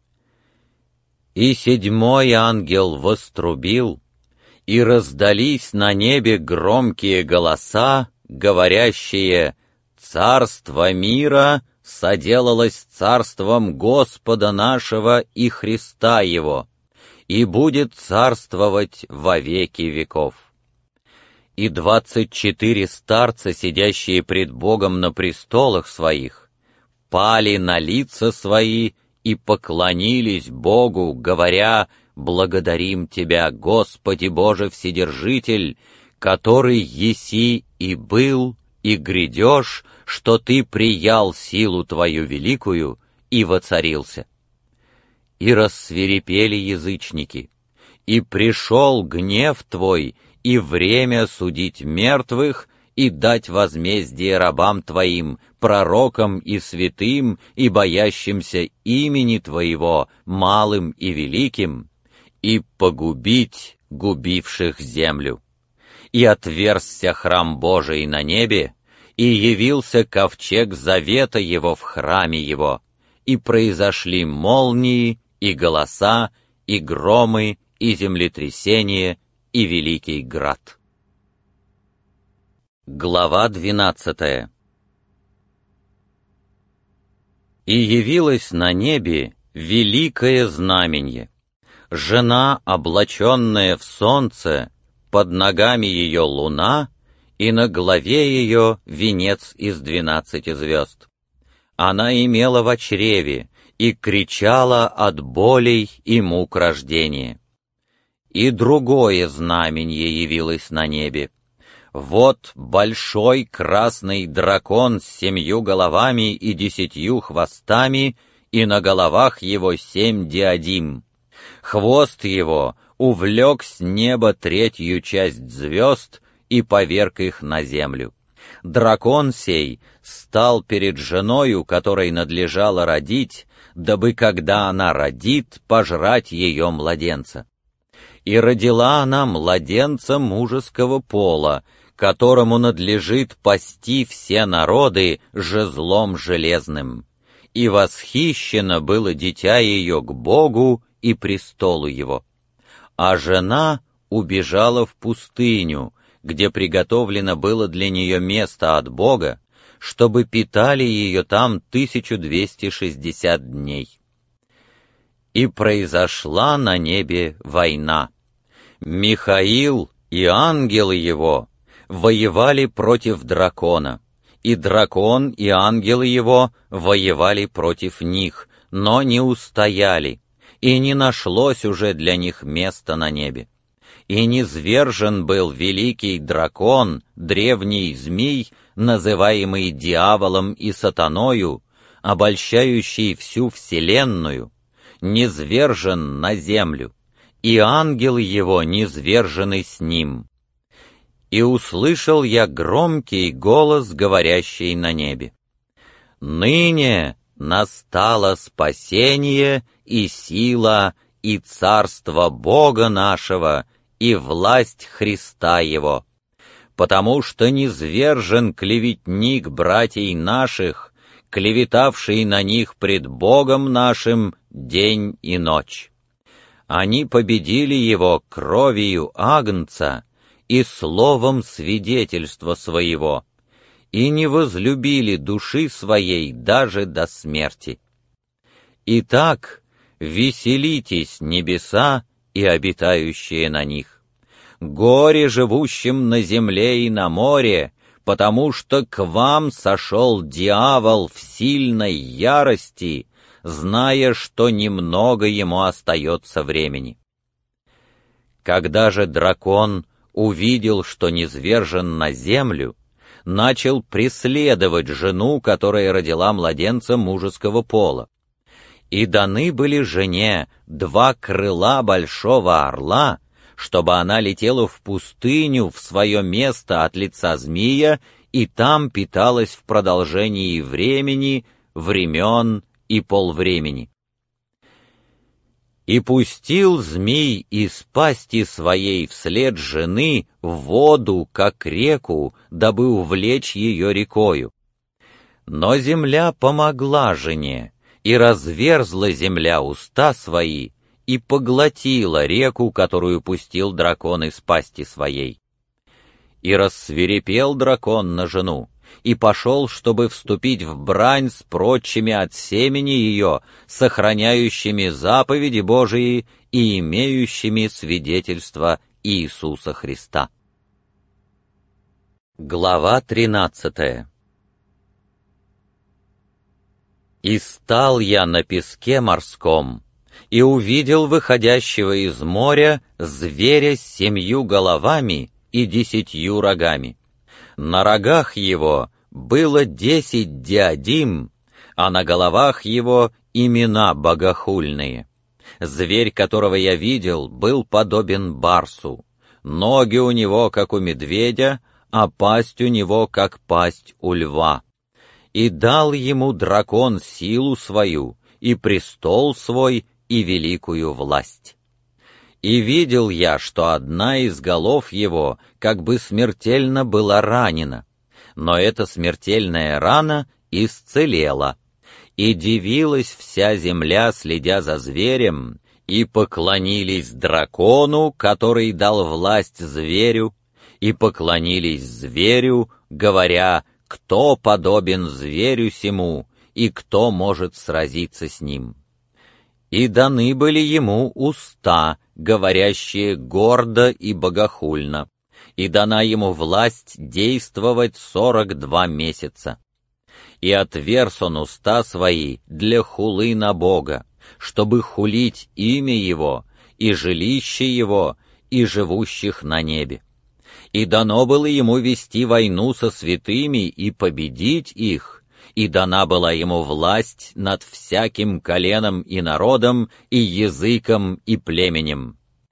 И седьмой ангел вострубил, и раздались на небе громкие голоса, говорящие: «Царство мира соделалось царством Господа нашего и Христа Его, и будет царствовать во веки веков». И двадцать четыре старца, сидящие пред Богом на престолах своих, пали на лица свои и поклонились Богу, говоря: «Благодарим Тебя, Господи Боже Вседержитель, который еси и был, и грядешь, что Ты приял силу Твою великую и воцарился». И рассвирепели язычники, и пришел гнев Твой, и время судить мертвых, и дать возмездие рабам Твоим, пророкам и святым, и боящимся имени Твоего, малым и великим, и погубить губивших землю. И отверзся храм Божий на небе, и явился ковчег завета Его в храме Его, и произошли молнии, и голоса, и громы, и землетрясение, и великий град. Глава двенадцатая. И явилось на небе великое знаменье: жена, облаченная в солнце, под ногами ее луна, и на голове ее венец из двенадцати звезд. Она имела во чреве и кричала от болей и мук рождения. И другое знаменье явилось на небе: вот большой красный дракон с семью головами и десятью хвостами, и на головах его семь диадим. Хвост его увлек с неба третью часть звезд и поверг их на землю. Дракон сей стал перед женою, которой надлежало родить, дабы, когда она родит, пожрать ее младенца. И родила она младенца мужеского пола, которому надлежит пасти все народы жезлом железным. И восхищено было дитя ее к Богу и престолу его. А жена убежала в пустыню, где приготовлено было для нее место от Бога, чтобы питали ее там тысячу двести шестьдесят дней. И произошла на небе война. Михаил и ангелы его воевали против дракона, и дракон и ангелы его воевали против них, но не устояли, и не нашлось уже для них места на небе. И низвержен был великий дракон, древний змей, называемый дьяволом и сатаною, обольщающий всю вселенную, низвержен на землю, и ангелы его низвержены с ним. И услышал я громкий голос, говорящий на небе: «Ныне настало спасение и сила и царство Бога нашего и власть Христа Его, потому что низвержен клеветник братьей наших, клеветавший на них пред Богом нашим день и ночь. Они победили его кровью агнца и словом свидетельства своего, и не возлюбили души своей даже до смерти. Итак, веселитесь, небеса и обитающие на них. Горе живущим на земле и на море, потому что к вам сошел дьявол в сильной ярости, зная, что немного ему остается времени. Когда же дракон увидел, что низвержен на землю, начал преследовать жену, которая родила младенца мужеского пола. И даны были жене два крыла большого орла, чтобы она летела в пустыню в свое место от лица змея, и там питалась в продолжении времени, времен и полвремени. И пустил змей из пасти своей вслед жены в воду, как реку, дабы увлечь ее рекою. Но земля помогла жене, и разверзла земля уста свои, и поглотила реку, которую пустил дракон из пасти своей. И рассвирепел дракон на жену, и пошел, чтобы вступить в брань с прочими от семени ее, сохраняющими заповеди Божии и имеющими свидетельство Иисуса Христа. Глава тринадцатая. «И стал я на песке морском, и увидел выходящего из моря зверя с семью головами и десятью рогами. На рогах его было десять диадим, а на головах его имена богохульные. Зверь, которого я видел, был подобен барсу, ноги у него, как у медведя, а пасть у него, как пасть у льва. И дал ему дракон силу свою, и престол свой, и великую власть. И видел я, что одна из голов его как бы смертельно была ранена, но эта смертельная рана исцелела, и дивилась вся земля, следя за зверем, и поклонились дракону, который дал власть зверю, и поклонились зверю, говоря: кто подобен зверю сему, и кто может сразиться с ним? И даны были ему уста, говорящие гордо и богохульно, и дана ему власть действовать сорок два месяца. И отверз он уста свои для хулы на Бога, чтобы хулить имя Его, и жилище Его, и живущих на небе. И дано было ему вести войну со святыми и победить их, и дана была ему власть над всяким коленом и народом, и языком, и племенем.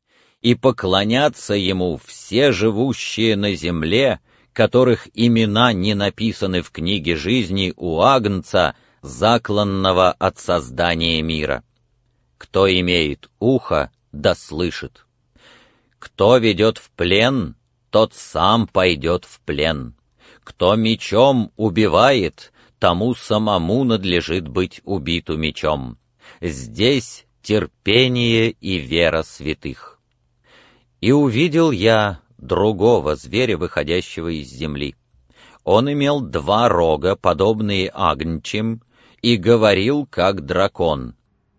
и поклонятся ему все живущие на земле, которых имена не написаны в книге жизни у Агнца, закланного от создания мира. Кто имеет ухо, да слышит. Кто ведет в плен, тот сам пойдет в плен. Кто мечом убивает, тому самому надлежит быть убиту мечом. Здесь терпение и вера святых. И увидел я другого зверя, выходящего из земли. Он имел два рога, подобные агнчим, и говорил, как дракон.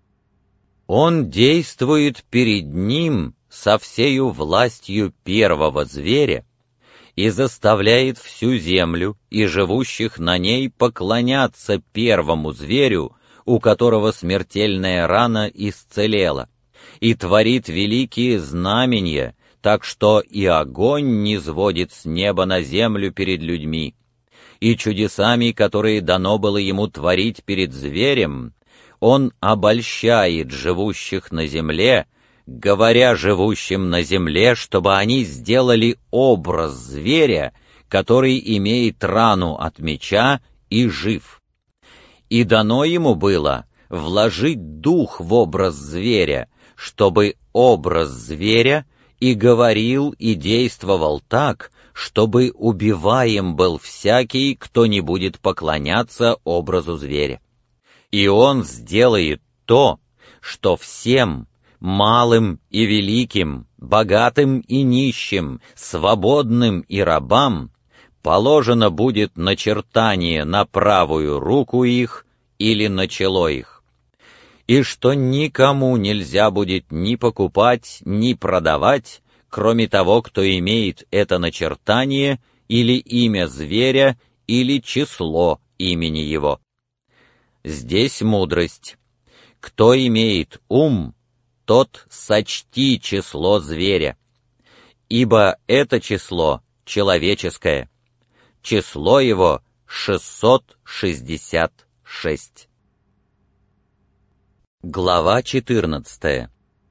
Он действует перед ним со всею властью первого зверя и заставляет всю землю и живущих на ней поклоняться первому зверю, у которого смертельная рана исцелела, и творит великие знамения, так что и огонь низводит с неба на землю перед людьми, и чудесами, которые дано было ему творить перед зверем, он обольщает живущих на земле, говоря живущим на земле, чтобы они сделали образ зверя, который имеет рану от меча и жив. И дано ему было вложить дух в образ зверя, чтобы образ зверя и говорил, и действовал так, чтобы убиваем был всякий, кто не будет поклоняться образу зверя. И он сделает то, что всем, малым и великим, богатым и нищим, свободным и рабам, положено будет начертание на правую руку их или на чело их, и что никому нельзя будет ни покупать, ни продавать, кроме того, кто имеет это начертание или имя зверя, или число имени его. Здесь мудрость. Кто имеет ум, тот сочти число зверя, ибо это число человеческое. Число его шестьсот шестьдесят шесть. Глава четырнадцатая.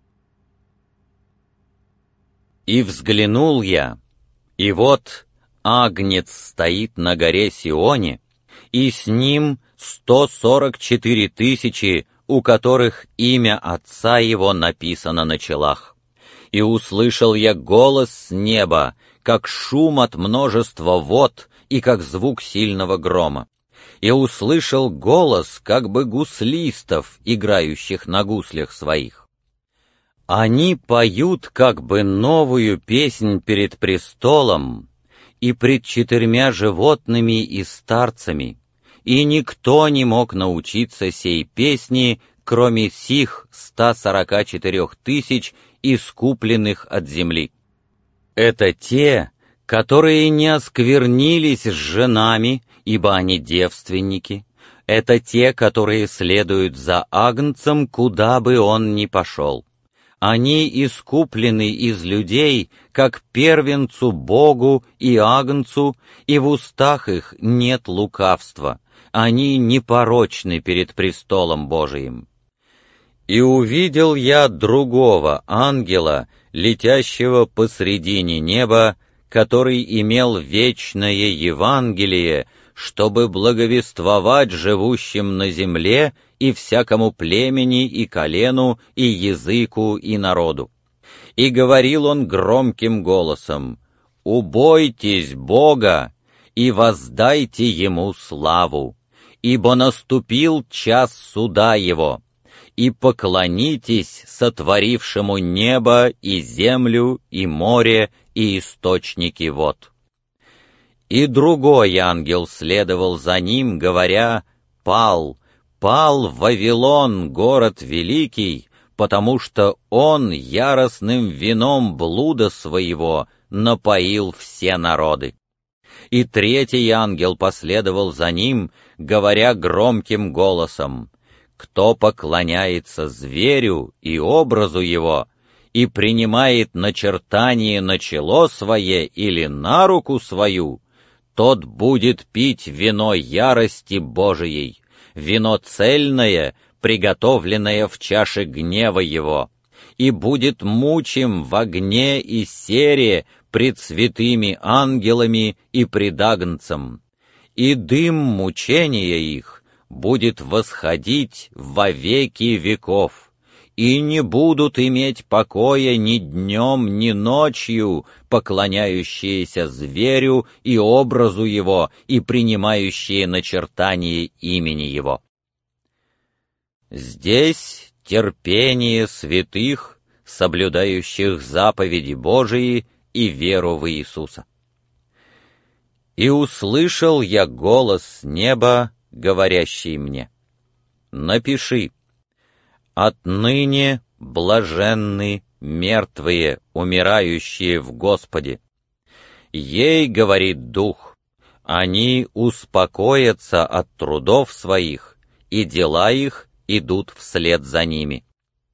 И взглянул я, и вот Агнец стоит на горе Сионе, и с ним сто сорок четыре тысячи, у которых имя Отца его написано на челах. И услышал я голос с неба, как шум от множества вод и как звук сильного грома. И услышал голос, как бы гуслистов, играющих на гуслях своих. Они поют как бы новую песнь перед престолом и пред четырьмя животными и старцами, и никто не мог научиться сей песни, кроме сих ста сорока четырех тысяч, искупленных от земли. Это те, которые не осквернились с женами, ибо они девственники. Это те, которые следуют за Агнцем, куда бы он ни пошел. Они искуплены из людей, как первенцу Богу и Агнцу, и в устах их нет лукавства. Они непорочны перед престолом Божиим. И увидел я другого ангела, летящего посредине неба, который имел вечное Евангелие, чтобы благовествовать живущим на земле и всякому племени и колену и языку и народу. И говорил он громким голосом: «Убойтесь Бога и воздайте Ему славу, ибо наступил час суда Его, и поклонитесь сотворившему небо и землю и море и источники вод». И другой ангел следовал за ним, говоря: «Пал, пал Вавилон, город великий, потому что он яростным вином блуда своего напоил все народы». И третий ангел последовал за ним, говоря громким голосом: «Кто поклоняется зверю и образу его, и принимает начертание на чело свое или на руку свою, тот будет пить вино ярости Божией, вино цельное, приготовленное в чаше гнева его, и будет мучим в огне и сере пред святыми ангелами и пред Агнцем, и дым мучения их будет восходить во веки веков, и не будут иметь покоя ни днем, ни ночью поклоняющиеся зверю и образу его и принимающие начертание имени его. Здесь терпение святых, соблюдающих заповеди Божии и веру в Иисуса. И услышал я голос с неба, говорящий мне: напиши: отныне блаженны мертвые, умирающие в Господе. Ей, говорит Дух, они успокоятся от трудов своих, и дела их идут вслед за ними.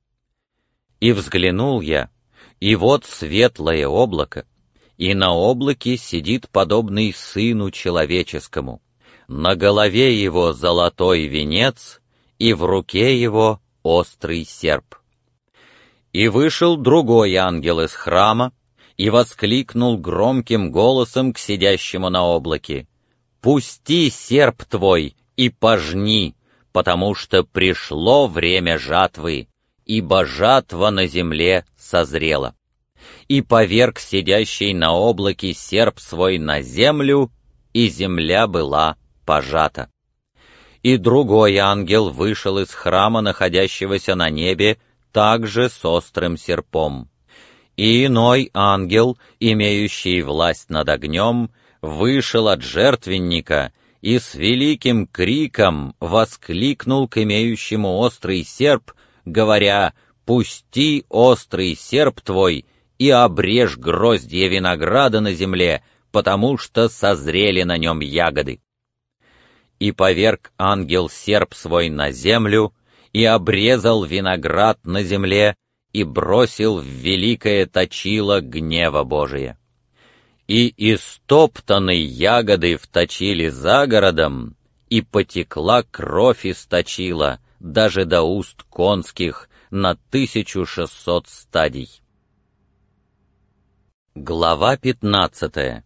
И взглянул я, и вот светлое облако, и на облаке сидит подобный Сыну Человеческому, на голове его золотой венец, и в руке его острый серп. И вышел другой ангел из храма, и воскликнул громким голосом к сидящему на облаке: «Пусти серп твой и пожни, потому что пришло время жатвы, ибо жатва на земле созрела». И поверг сидящий на облаке серп свой на землю, и земля была пожата. И другой ангел вышел из храма, находящегося на небе, также с острым серпом. И иной ангел, имеющий власть над огнем, вышел от жертвенника и с великим криком воскликнул к имеющему острый серп, говоря: «Пусти острый серп твой и обрежь гроздья винограда на земле, потому что созрели на нем ягоды». И поверг ангел серп свой на землю, и обрезал виноград на земле, и бросил в великое точило гнева Божия. И истоптаны ягоды в точиле за городом, и потекла кровь из точила, даже до уст конских, на тысячу шестьсот стадий. Глава пятнадцатая.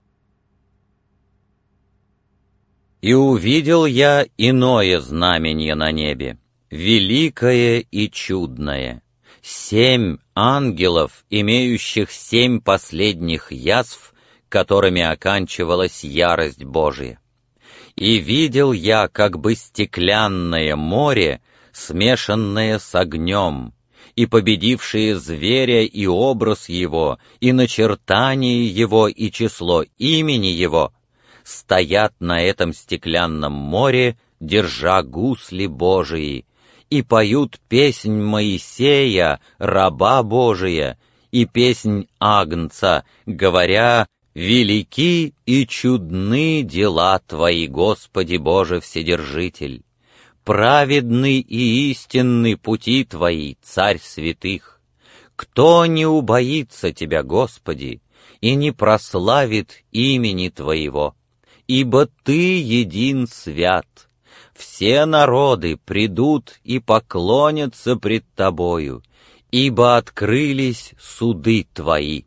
И увидел я иное знамение на небе, великое и чудное: семь ангелов, имеющих семь последних язв, которыми оканчивалась ярость Божия. И видел я как бы стеклянное море, смешанное с огнем, и победившие зверя и образ его, и начертание его, и число имени его, стоят на этом стеклянном море, держа гусли Божии, и поют песнь Моисея, раба Божия, и песнь Агнца, говоря: «Велики и чудны дела Твои, Господи Боже Вседержитель! Праведны и истинны пути Твои, Царь святых! Кто не убоится Тебя, Господи, и не прославит имени Твоего? Ибо Ты един свят. Все народы придут и поклонятся пред Тобою, ибо открылись суды Твои».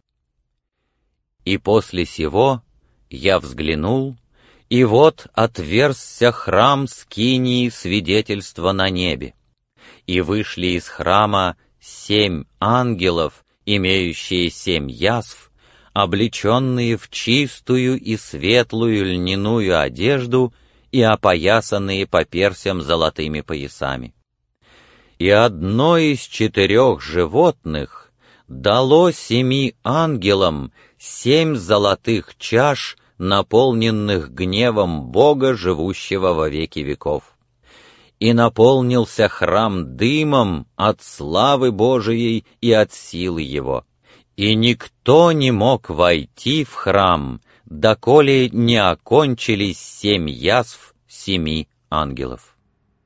И после сего я взглянул, и вот отверзся храм скинии свидетельства на небе, и вышли из храма семь ангелов, имеющие семь язв, облеченные в чистую и светлую льняную одежду и опоясанные по персям золотыми поясами. И одно из четырех животных дало семи ангелам семь золотых чаш, наполненных гневом Бога, живущего во веки веков. И наполнился храм дымом от славы Божией и от силы Его. И никто не мог войти в храм, доколе не окончились семь язв семи ангелов.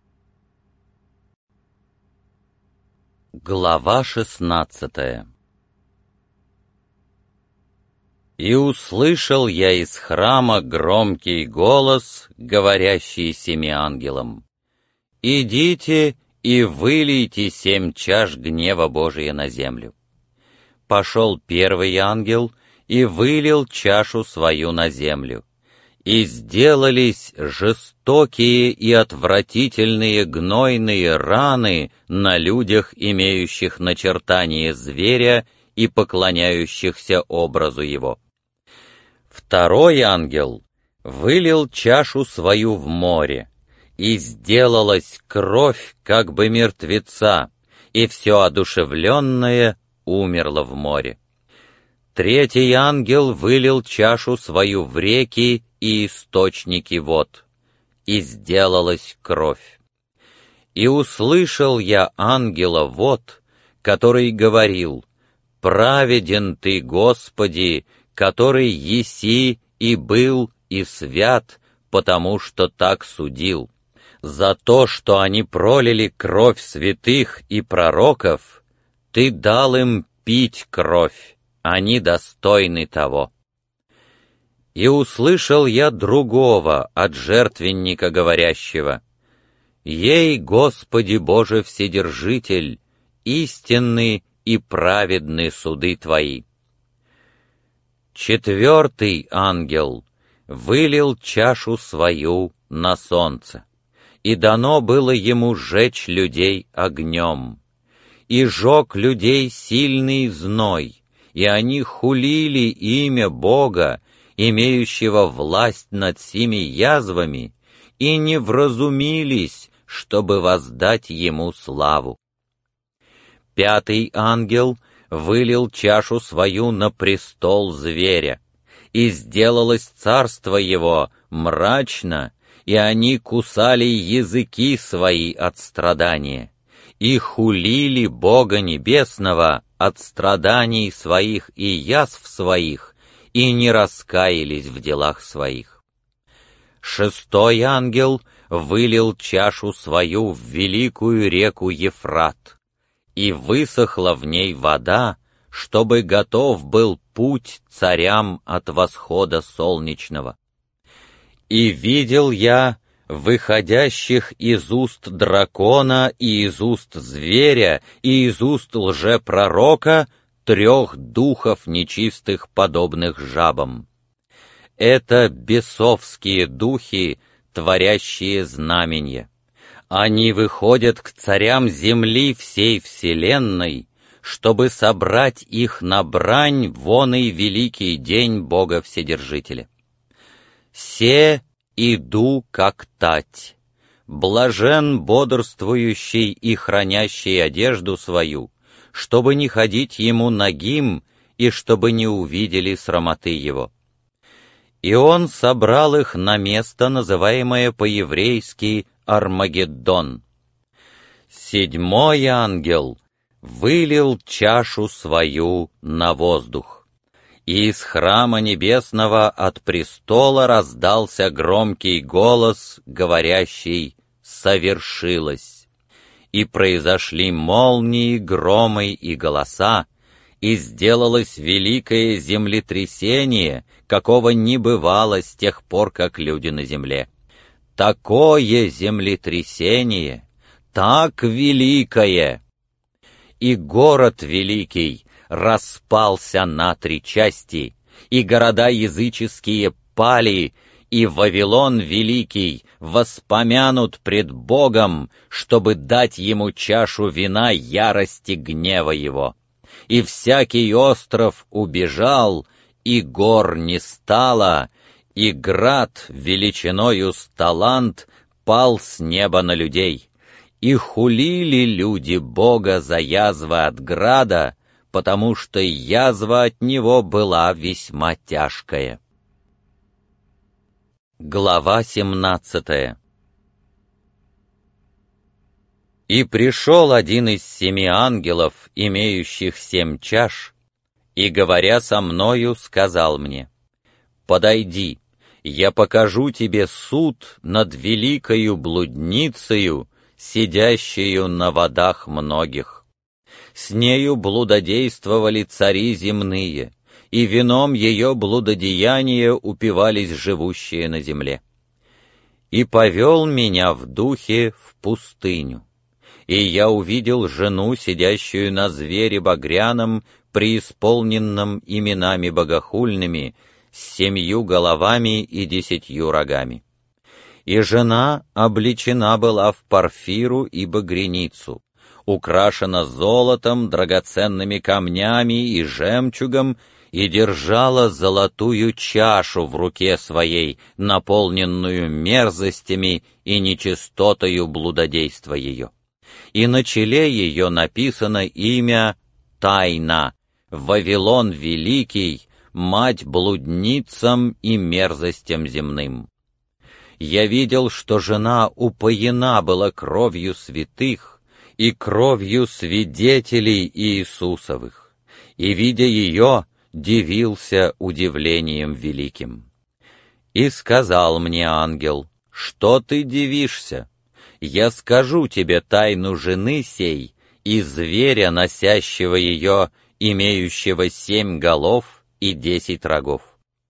Глава шестнадцатая. И услышал я из храма громкий голос, говорящий семи ангелам: «Идите и вылейте семь чаш гнева Божия на землю. Пошел первый ангел и вылил чашу свою на землю, и сделались жестокие и отвратительные гнойные раны на людях, имеющих начертание зверя и поклоняющихся образу его. Второй ангел вылил чашу свою в море, и сделалась кровь, как бы мертвеца, и все одушевленное умерло в море. Третий ангел вылил чашу свою в реки и источники вод, и сделалась кровь. И услышал я ангела вод, который говорил: «Праведен ты, Господи, который еси и был и свят, потому что так судил. За то, что они пролили кровь святых и пророков, ты дал им пить кровь, они достойны того». И услышал я другого от жертвенника говорящего: «Ей, Господи Боже Вседержитель, истинны и праведны суды Твои». Четвертый ангел вылил чашу свою на солнце, и дано было ему сжечь людей огнем. И жег людей сильный зной, и они хулили имя Бога, имеющего власть над сими язвами, и не вразумились, чтобы воздать ему славу. Пятый ангел вылил чашу свою на престол зверя, и сделалось царство его мрачно, и они кусали языки свои от страдания, и хулили Бога Небесного от страданий своих и язв своих, и не раскаялись в делах своих. Шестой ангел вылил чашу свою в великую реку Ефрат, и высохла в ней вода, чтобы готов был путь царям от восхода солнечного. И видел я выходящих из уст дракона и из уст зверя и из уст лжепророка трех духов нечистых, подобных жабам. Это бесовские духи, творящие знаменья. Они выходят к царям земли всей вселенной, чтобы собрать их на брань вон и великий день Бога Вседержителя. «Се иду, как тать, блажен бодрствующий и хранящий одежду свою, чтобы не ходить ему нагим и чтобы не увидели срамоты его». И он собрал их на место, называемое по-еврейски Армагеддон. Седьмой ангел вылил чашу свою на воздух, и из храма небесного от престола раздался громкий голос, говорящий: «Совершилось!» И произошли молнии, громы и голоса, и сделалось великое землетрясение, какого не бывало с тех пор, как люди на земле. Такое землетрясение, так великое! И город великий распался на три части, и города языческие пали, и Вавилон великий воспомянут пред Богом, чтобы дать ему чашу вина ярости гнева его. И всякий остров убежал, и гор не стало, и град величиною с талант пал с неба на людей. И хулили люди Бога за язвы от града, потому что язва от него была весьма тяжкая. Глава семнадцатая. И пришел один из семи ангелов, имеющих семь чаш, и, говоря со мною, сказал мне: «Подойди, я покажу тебе суд над великою блудницею, сидящую на водах многих. С нею блудодействовали цари земные, и вином ее блудодеяния упивались живущие на земле. И повел меня в духе в пустыню, И я увидел жену, сидящую на звере багряном, преисполненном именами богохульными, с семью головами и десятью рогами. И жена облечена была в парфиру и багряницу, украшена золотом, драгоценными камнями и жемчугом, и держала золотую чашу в руке своей, наполненную мерзостями и нечистотою блудодейства ее. И на челе ее написано имя «Тайна», «Вавилон Великий», «Мать блудницам и мерзостям земным». Я видел, что жена упоена была кровью святых и кровью свидетелей Иисусовых, и, видя ее, дивился удивлением великим. И сказал мне ангел: «Что ты дивишься? Я скажу тебе тайну жены сей и зверя, носящего ее, имеющего семь голов и десять рогов.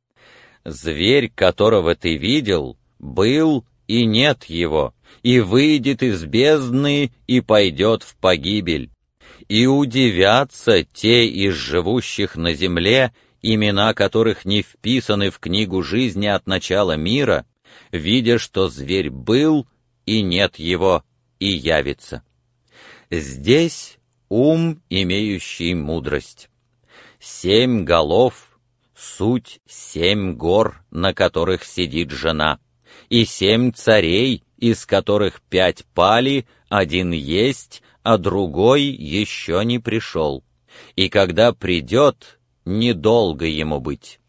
Зверь, которого ты видел, был и нет его, и выйдет из бездны и пойдет в погибель. И удивятся те из живущих на земле, имена которых не вписаны в книгу жизни от начала мира, видя, что зверь был и нет его, и явится. Здесь ум, имеющий мудрость. Семь голов — суть семь гор, на которых сидит жена, и семь царей, из которых пять пали, один есть, а другой еще не пришел, и когда придет, недолго ему быть.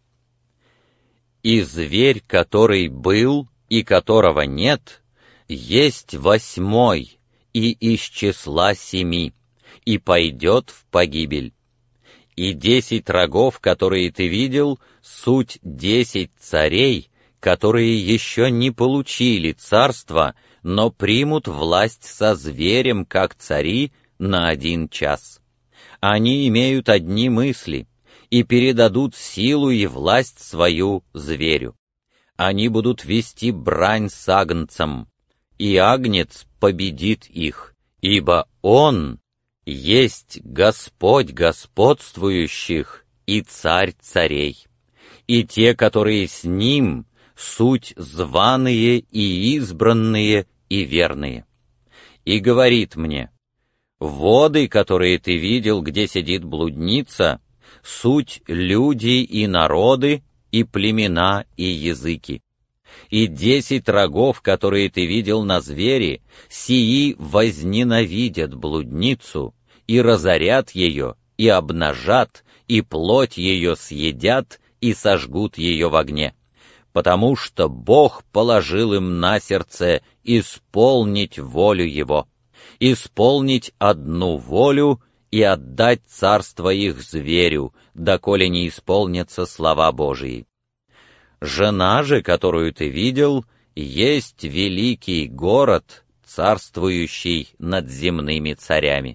И зверь, который был и которого нет, есть восьмой и из числа семи, и пойдет в погибель. И десять рогов, которые ты видел, суть десять царей, которые еще не получили царство, но примут власть со зверем, как цари, на один час. Они имеют одни мысли и передадут силу и власть свою зверю. Они будут вести брань с агнцем, и агнец победит их, ибо он есть Господь господствующих и Царь царей. И те, которые с ним, суть званые и избранные и верные. И говорит мне: воды, которые ты видел, где сидит блудница, суть люди и народы, и племена, и языки. И десять рогов, которые ты видел на звере, сии возненавидят блудницу, и разорят ее, и обнажат, и плоть ее съедят, и сожгут ее в огне, потому что Бог положил им на сердце исполнить волю Его, исполнить одну волю и отдать царство их зверю, доколе не исполнятся слова Божии. Жена же, которую ты видел, есть великий город, царствующий над земными царями».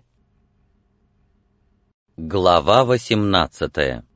Глава восемнадцатая.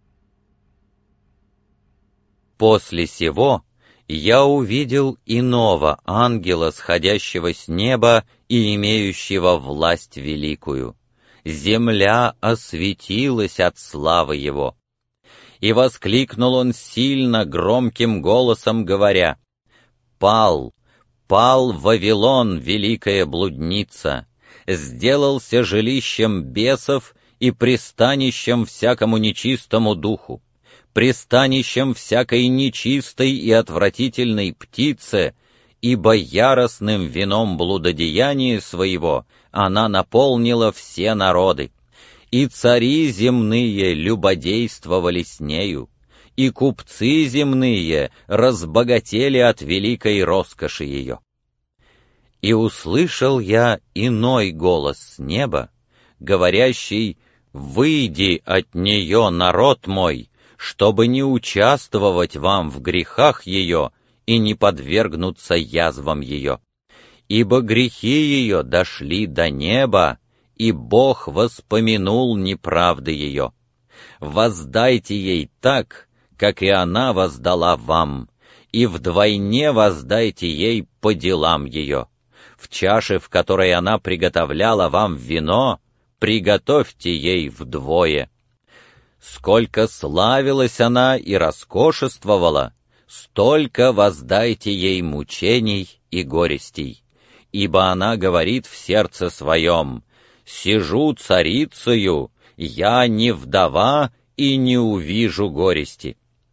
После сего я увидел иного ангела, сходящего с неба и имеющего власть великую. Земля осветилась от славы его. И воскликнул он сильно громким голосом, говоря: «Пал, пал Вавилон, великая блудница, сделался жилищем бесов и пристанищем всякому нечистому духу, пристанищем всякой нечистой и отвратительной птице, ибо яростным вином блудодеяния своего она наполнила все народы. И цари земные любодействовали с нею, и купцы земные разбогатели от великой роскоши ее. И услышал я иной голос с неба, говорящий: «Выйди от нее, народ мой, чтобы не участвовать вам в грехах ее и не подвергнуться язвам ее. Ибо грехи ее дошли до неба, и Бог воспомянул неправды ее. Воздайте ей так, как и она воздала вам, и вдвойне воздайте ей по делам ее. В чаше, в которой она приготовляла вам вино, приготовьте ей вдвое. Сколько славилась она и роскошествовала, столько воздайте ей мучений и горестей. Ибо она говорит в сердце своем: «Сижу царицею, я не вдова и не увижу горести».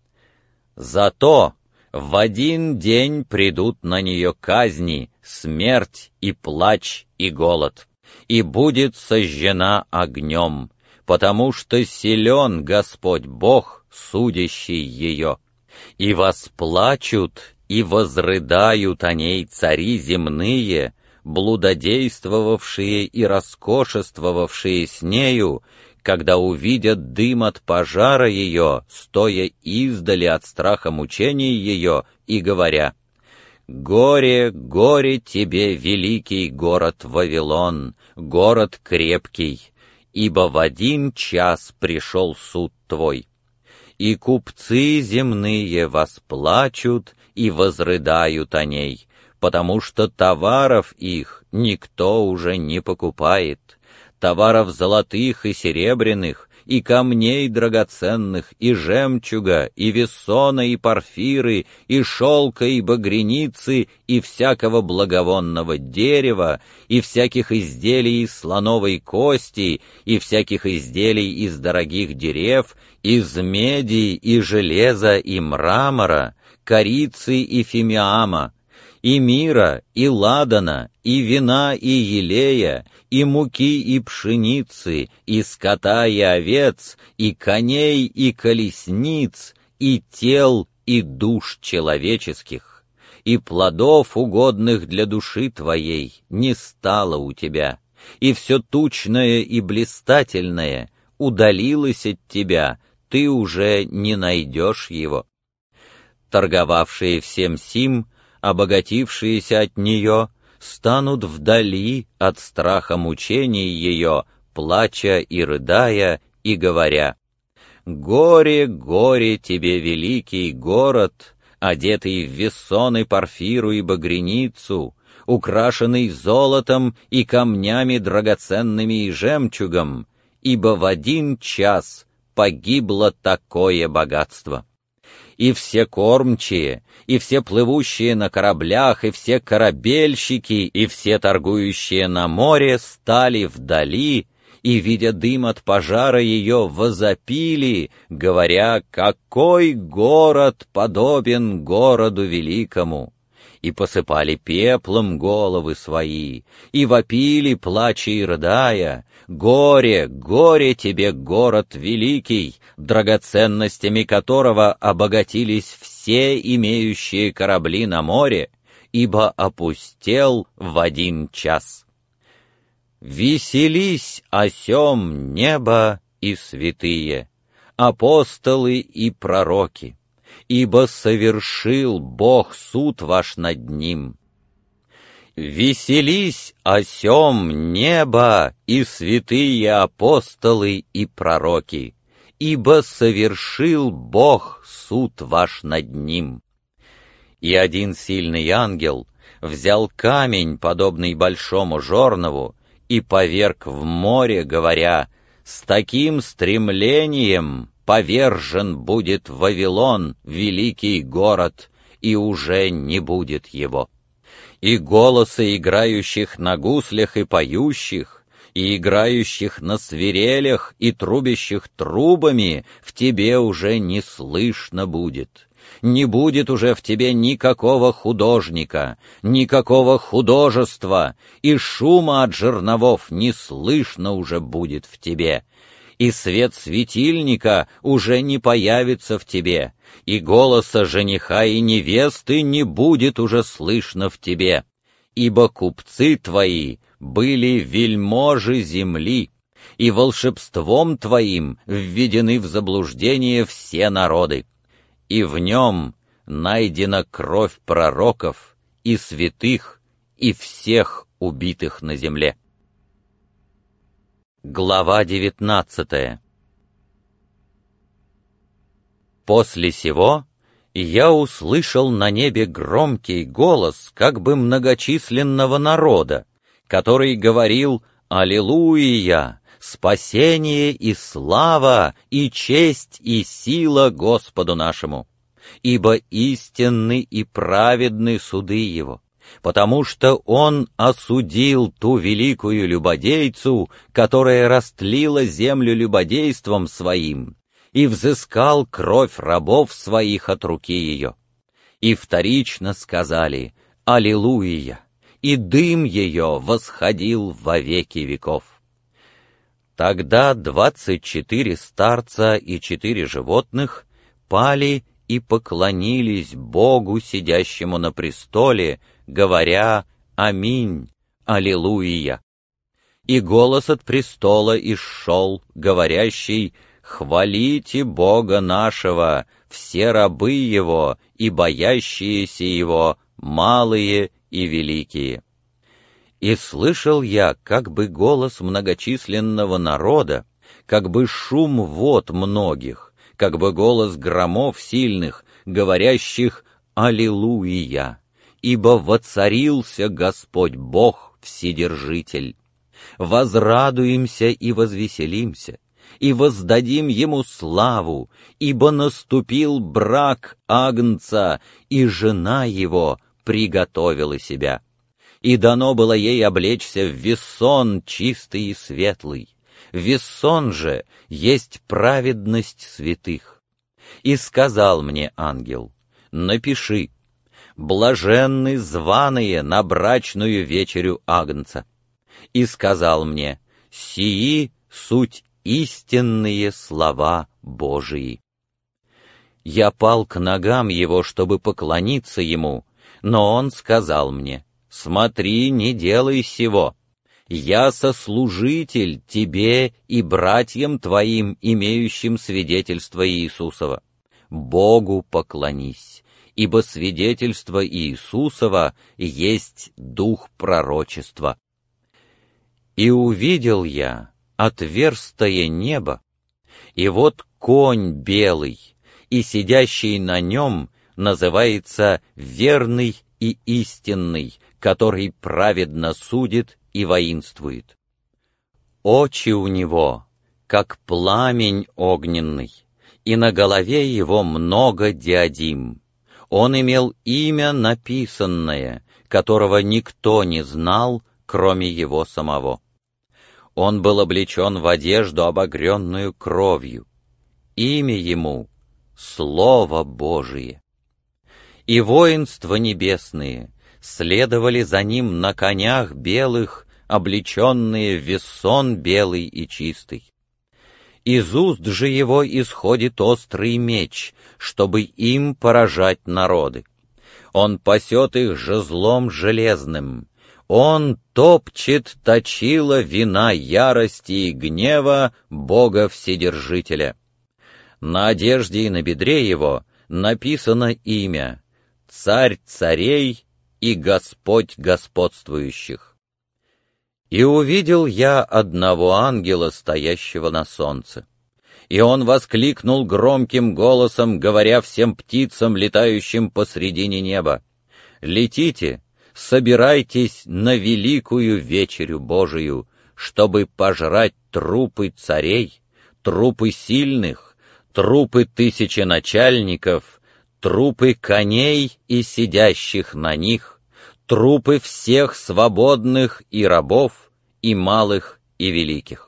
Зато в один день придут на нее казни, смерть и плач и голод, и будет сожжена огнем, потому что силен Господь Бог, судящий ее. И восплачут, и возрыдают о ней цари земные, блудодействовавшие и роскошествовавшие с нею, когда увидят дым от пожара ее, стоя издали от страха мучений ее, и говоря: «Горе, горе тебе, великий город Вавилон, город крепкий, ибо в один час пришел суд твой». И купцы земные восплачут и возрыдают о ней, потому что товаров их никто уже не покупает, товаров золотых и серебряных, и камней драгоценных, и жемчуга, и вессона, и порфиры, и шелка, и багряницы, и всякого благовонного дерева, и всяких изделий из слоновой кости, и всяких изделий из дорогих дерев, из меди, и железа, и мрамора, корицы и фимиама, и мира, и ладана, и вина, и елея, и муки, и пшеницы, и скота, и овец, и коней, и колесниц, и тел, и душ человеческих, и плодов, угодных для души твоей, не стало у тебя, и все тучное и блистательное удалилось от тебя, ты уже не найдешь его. Торговавшие всем сим, обогатившиеся от нее, станут вдали от страха мучений ее, плача и рыдая, и говоря: «Горе, горе тебе, великий город, одетый в вессоны, порфиру и багряницу, украшенный золотом и камнями драгоценными и жемчугом, ибо в один час погибло такое богатство». И все кормчие, и все плывущие на кораблях, и все корабельщики, и все торгующие на море стали вдали, и, видя дым от пожара ее, возопили, говоря: «Какой город подобен городу великому!» И посыпали пеплом головы свои, и вопили, плача и рыдая: «Горе, горе тебе, город великий, драгоценностями которого обогатились все имеющие корабли на море, ибо опустел в один час». Веселись о сем небо и святые, апостолы и пророки, ибо совершил Бог суд ваш над ним. Веселись о сем небо и святые апостолы и пророки, ибо совершил Бог суд ваш над ним. И один сильный ангел взял камень, подобный большому жорнову, и поверг в море, говоря: «С таким стремлением повержен будет Вавилон, великий город, и уже не будет его». И голоса играющих на гуслях и поющих, и играющих на свирелях и трубящих трубами в тебе уже не слышно будет. Не будет уже в тебе никакого художника, никакого художества, и шума от жерновов не слышно уже будет в тебе. И свет светильника уже не появится в тебе, и голоса жениха и невесты не будет уже слышно в тебе, ибо купцы твои были вельможи земли, и волшебством твоим введены в заблуждение все народы, и в нем найдена кровь пророков и святых и всех убитых на земле. Глава девятнадцатая. После сего И я услышал на небе громкий голос, как бы многочисленного народа, который говорил: «Аллилуйя! Спасение и слава, и честь, и сила Господу нашему! Ибо истинны и праведны суды Его, потому что Он осудил ту великую любодейцу, которая растлила землю любодейством своим, и взыскал кровь рабов своих от руки ее». И вторично сказали: «Аллилуйя!» И дым ее восходил во веки веков. Тогда двадцать четыре старца и четыре животных пали и поклонились Богу, сидящему на престоле, говоря: «Аминь! Аллилуйя!» И голос от престола исшел, говорящий: «Хвалите Бога нашего, все рабы Его и боящиеся Его, малые и великие». И слышал я как бы голос многочисленного народа, как бы шум вод многих, как бы голос громов сильных, говорящих: «Аллилуйя! Ибо воцарился Господь Бог Вседержитель. Возрадуемся и возвеселимся, и воздадим Ему славу, ибо наступил брак Агнца, и жена Его приготовила себя. И дано было ей облечься в вессон чистый и светлый. Вессон же есть праведность святых. И сказал мне ангел: напиши: блаженны званые на брачную вечерю Агнца. И сказал мне: сии суть истинные слова Божии. Я пал к ногам его, чтобы поклониться ему, но он сказал мне: смотри, не делай сего. Я сослужитель тебе и братьям твоим, имеющим свидетельство Иисусова. Богу поклонись, ибо свидетельство Иисусова есть дух пророчества. И увидел я отверстое небо, и вот конь белый, и сидящий на нем называется верный и истинный, который праведно судит и воинствует. Очи у него, как пламень огненный, и на голове его много диадим. Он имел имя написанное, которого никто не знал, кроме его самого. Он был облечен в одежду, обогренную кровью. Имя ему — Слово Божие. И воинства небесные следовали за ним на конях белых, облеченные в вессон белый и чистый. Из уст же его исходит острый меч, чтобы им поражать народы. Он пасет их жезлом железным. Он топчет точила вина ярости и гнева Бога Вседержителя. На одежде и на бедре его написано имя — Царь царей и Господь господствующих. И увидел я одного ангела, стоящего на солнце. И он воскликнул громким голосом, говоря всем птицам, летающим посредине неба: «Летите, собирайтесь на великую вечерю Божию, чтобы пожрать трупы царей, трупы сильных, трупы тысяченачальников, трупы коней и сидящих на них, трупы всех свободных и рабов, и малых, и великих».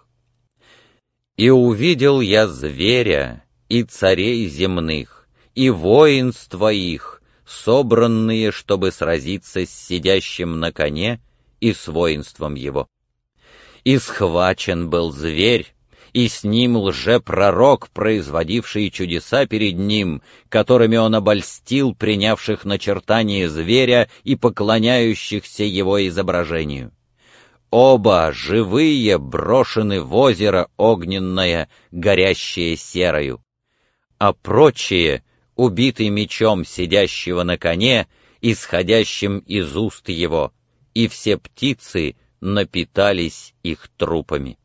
И увидел я зверя, и царей земных, и воинства их, собранные, чтобы сразиться с сидящим на коне и с воинством его. И схвачен был зверь, и с ним лжепророк, производивший чудеса перед ним, которыми он обольстил принявших начертание зверя и поклоняющихся его изображению. Оба живые брошены в озеро огненное, горящее серою, а прочие убиты мечом сидящего на коне, исходящим из уст его, и все птицы напитались их трупами.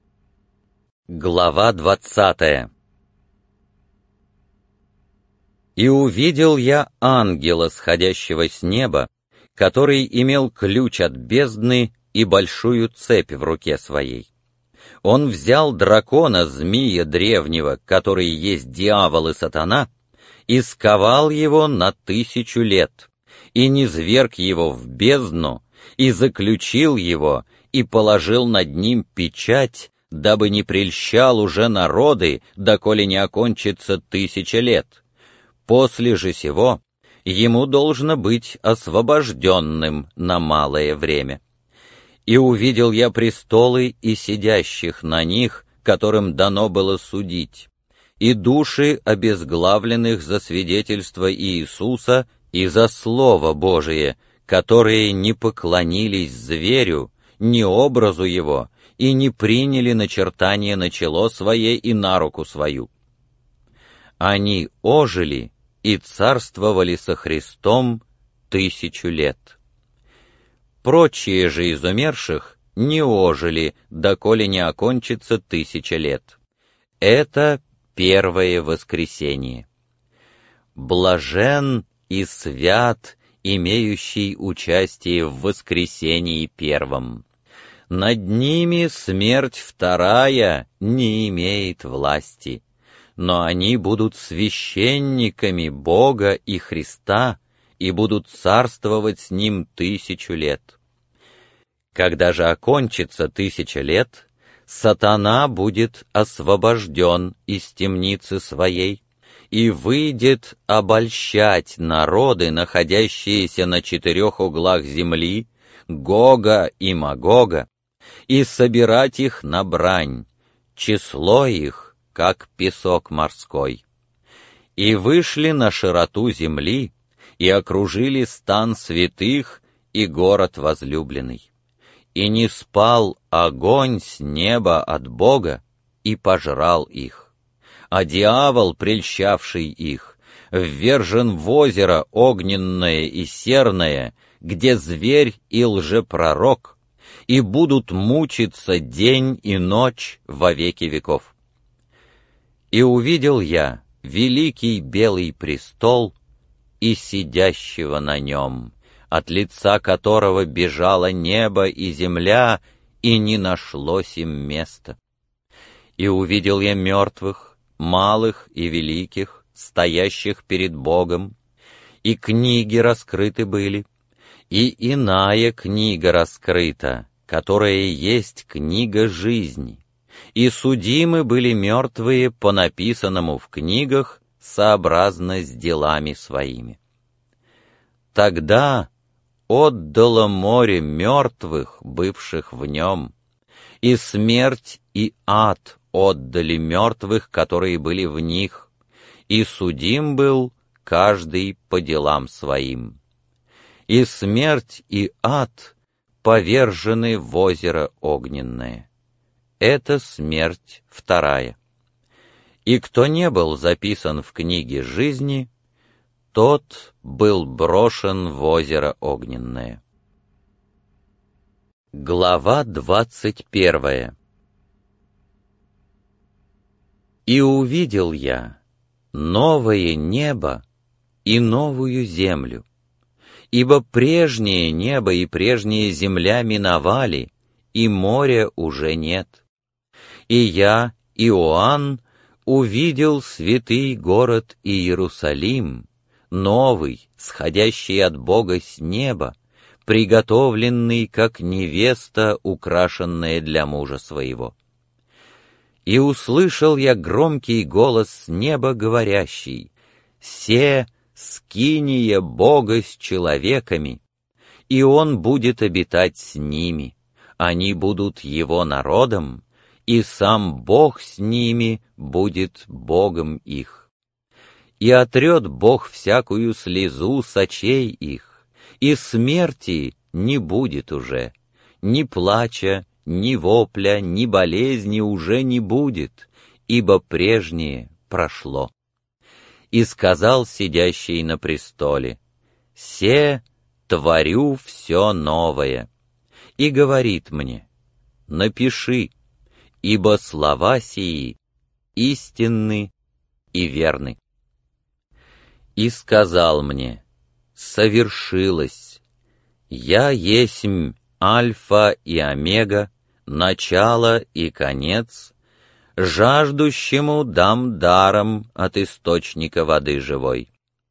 Глава двадцатая. И увидел я ангела, сходящего с неба, который имел ключ от бездны и большую цепь в руке своей. Он взял дракона, змея древнего, который есть дьявол и сатана, и сковал его на тысячу лет, и низвергл его в бездну, и заключил его, и положил над ним печать, дабы не прельщал уже народы, доколе не окончится тысяча лет. После же сего ему должно быть освобожденным на малое время. И увидел я престолы и сидящих на них, которым дано было судить, и души обезглавленных за свидетельство Иисуса и за Слово Божие, которые не поклонились зверю, ни образу его, и не приняли начертание на чело свое и на руку свою. Они ожили и царствовали со Христом тысячу лет. Прочие же из умерших не ожили, доколе не окончится тысяча лет. Это первое воскресение. Блажен и свят, имеющий участие в воскресении первом. Над ними смерть вторая не имеет власти, но они будут священниками Бога и Христа и будут царствовать с Ним тысячу лет. Когда же окончится тысяча лет, сатана будет освобожден из темницы своей и выйдет обольщать народы, находящиеся на четырех углах земли, Гога и Магога, и собирать их на брань, число их, как песок морской. И вышли на широту земли, и окружили стан святых и город возлюбленный. И не спал огонь с неба от Бога, и пожрал их. А дьявол, прельщавший их, ввержен в озеро огненное и серное, где зверь и лжепророк, и будут мучиться день и ночь во веки веков. И увидел я великий белый престол и сидящего на нем, от лица которого бежало небо и земля, и не нашлось им места. И увидел я мертвых, малых и великих, стоящих перед Богом, и книги раскрыты были, и иная книга раскрыта, которая есть книга жизни, и судимы были мертвые по написанному в книгах сообразно с делами своими. Тогда отдало море мертвых, бывших в нем, и смерть и ад отдали мертвых, которые были в них, и судим был каждый по делам своим. И смерть и ад повержены в озеро огненное. Это смерть вторая. И кто не был записан в книге жизни, тот был брошен в озеро огненное. Глава двадцать первая. И увидел я новое небо и новую землю, ибо прежнее небо и прежняя земля миновали, и моря уже нет. И я, Иоанн, увидел святый город Иерусалим, новый, сходящий от Бога с неба, приготовленный, как невеста, украшенная для мужа своего. И услышал я громкий голос с неба, говорящий: «Се скиния Бога с человеками, и Он будет обитать с ними, они будут Его народом, и сам Бог с ними будет Богом их. И отрет Бог всякую слезу с очей их, и смерти не будет уже, ни плача, ни вопля, ни болезни уже не будет, ибо прежнее прошло». И сказал сидящий на престоле: «Се творю все новое». И говорит мне: «Напиши, ибо слова сии истинны и верны». И сказал мне: совершилось. Я есмь Альфа и Омега, начало и конец, жаждущему дам даром от источника воды живой.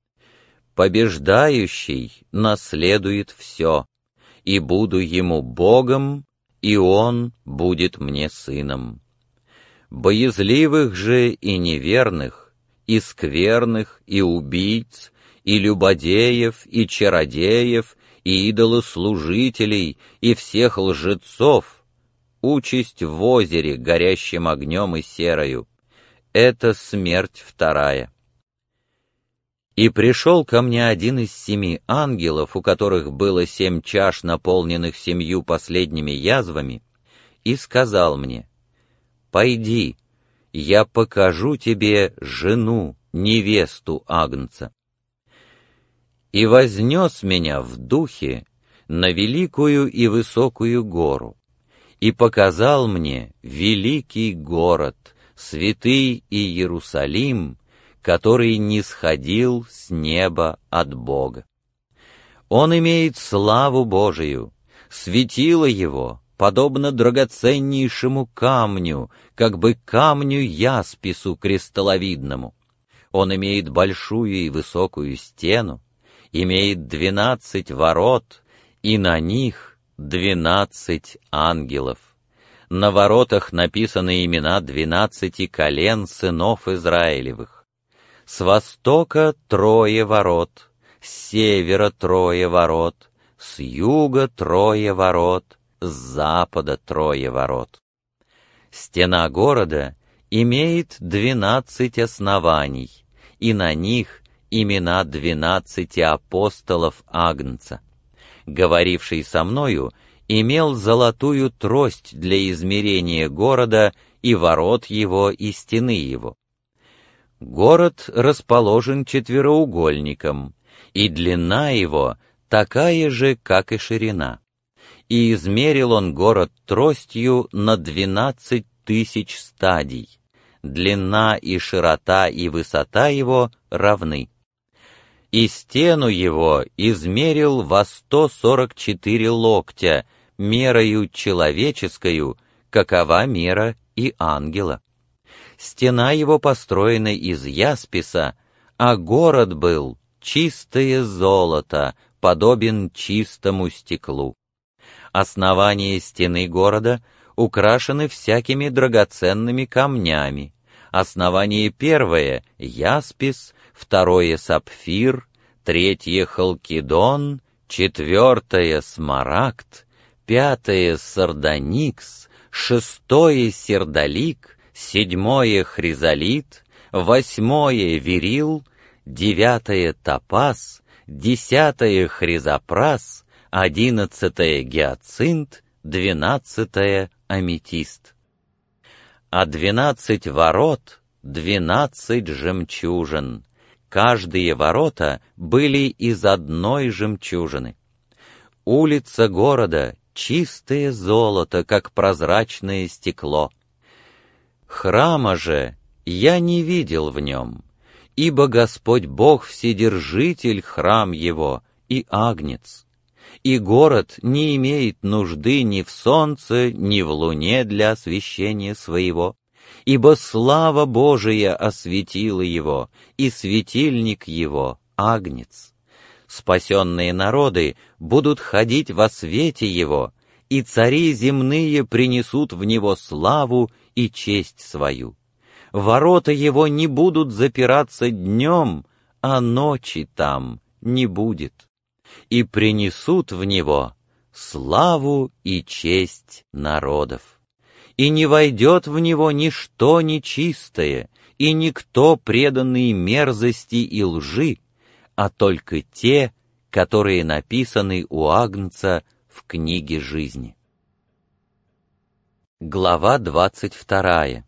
Побеждающий наследует все, и буду ему Богом, и он будет мне сыном. Боязливых же и неверных, и скверных, и убийц, и любодеев, и чародеев, и идолослужителей, и всех лжецов, участь в озере, горящим огнем и серою, это смерть вторая. И пришел ко мне один из семи ангелов, у которых было семь чаш, наполненных семью последними язвами, и сказал мне: «Пойди, я покажу тебе жену, невесту Агнца». И вознес меня в духе на великую и высокую гору, и показал мне великий город, святый Иерусалим, который нисходил с неба от Бога. Он имеет славу Божию, светило его подобно драгоценнейшему камню, как бы камню яспису кристалловидному. Он имеет большую и высокую стену, имеет двенадцать ворот, и на них двенадцать ангелов. На воротах написаны имена двенадцати колен сынов Израилевых. С востока трое ворот, с севера трое ворот, с юга трое ворот, с запада трое ворот. Стена города имеет двенадцать оснований, и на них имена двенадцати апостолов Агнца. Говоривший со мною имел золотую трость для измерения города и ворот его и стены его. Город расположен четвероугольником, и длина его такая же, как и ширина. И измерил он город тростью на двенадцать тысяч стадий. Длина и широта и высота его равны. И стену его измерил во сто сорок четыре локтя, мерою человеческою, какова мера и ангела. Стена его построена из ясписа, а город был чистое золото, подобен чистому стеклу. Основания стены города украшены всякими драгоценными камнями. Основание первое — яспис, второе — сапфир, третье — халкидон, четвертое — смарагд, пятое — сардоникс, шестое — сердолик, седьмое — хризолит, восьмое — верил, девятое — топаз, десятое — хризопрас, одиннадцатое — гиацинт, двенадцатое — аметист. А двенадцать ворот — двенадцать жемчужин. Каждые ворота были из одной жемчужины. Улица города — чистое золото, как прозрачное стекло. Храма же я не видел в нем, ибо Господь Бог Вседержитель храм его и Агнец. И город не имеет нужды ни в солнце, ни в луне для освещения своего, ибо слава Божия осветила его, и светильник его — Агнец. Спасенные народы будут ходить во свете его, и цари земные принесут в него славу и честь свою. Ворота его не будут запираться днем, а ночи там не будет. И принесут в него славу и честь народов. И не войдет в него ничто нечистое, и никто преданный мерзости и лжи, а только те, которые написаны у Агнца в книге жизни. Глава двадцать вторая.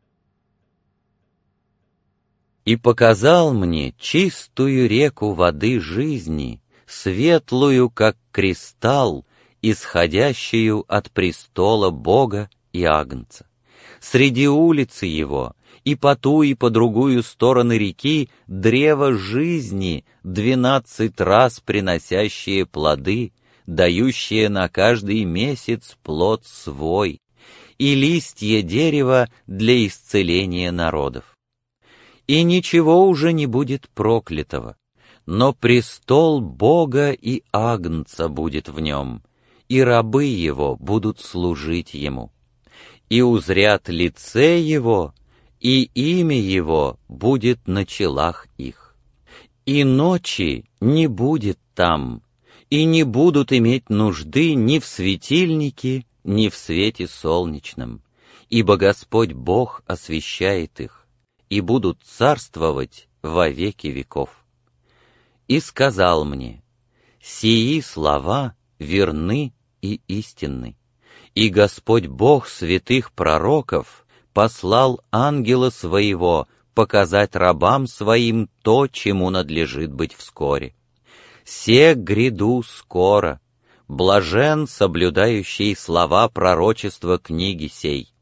«И показал мне чистую реку воды жизни, светлую, как кристалл, исходящую от престола Бога и Агнца, среди улицы его, и по ту, и по другую стороны реки древо жизни, двенадцать раз приносящее плоды, дающее на каждый месяц плод свой, и листья дерева для исцеления народов. И ничего уже не будет проклятого, но престол Бога и Агнца будет в нем, и рабы его будут служить ему. И узрят лице его, и имя его будет на челах их. И ночи не будет там, и не будут иметь нужды ни в светильнике, ни в свете солнечном, ибо Господь Бог освещает их, и будут царствовать во веки веков. И сказал мне: сии слова верны и истинны, и Господь Бог святых пророков послал ангела своего показать рабам своим то, чему надлежит быть вскоре. Се гряду скоро, блажен, соблюдающий слова пророчества книги сей.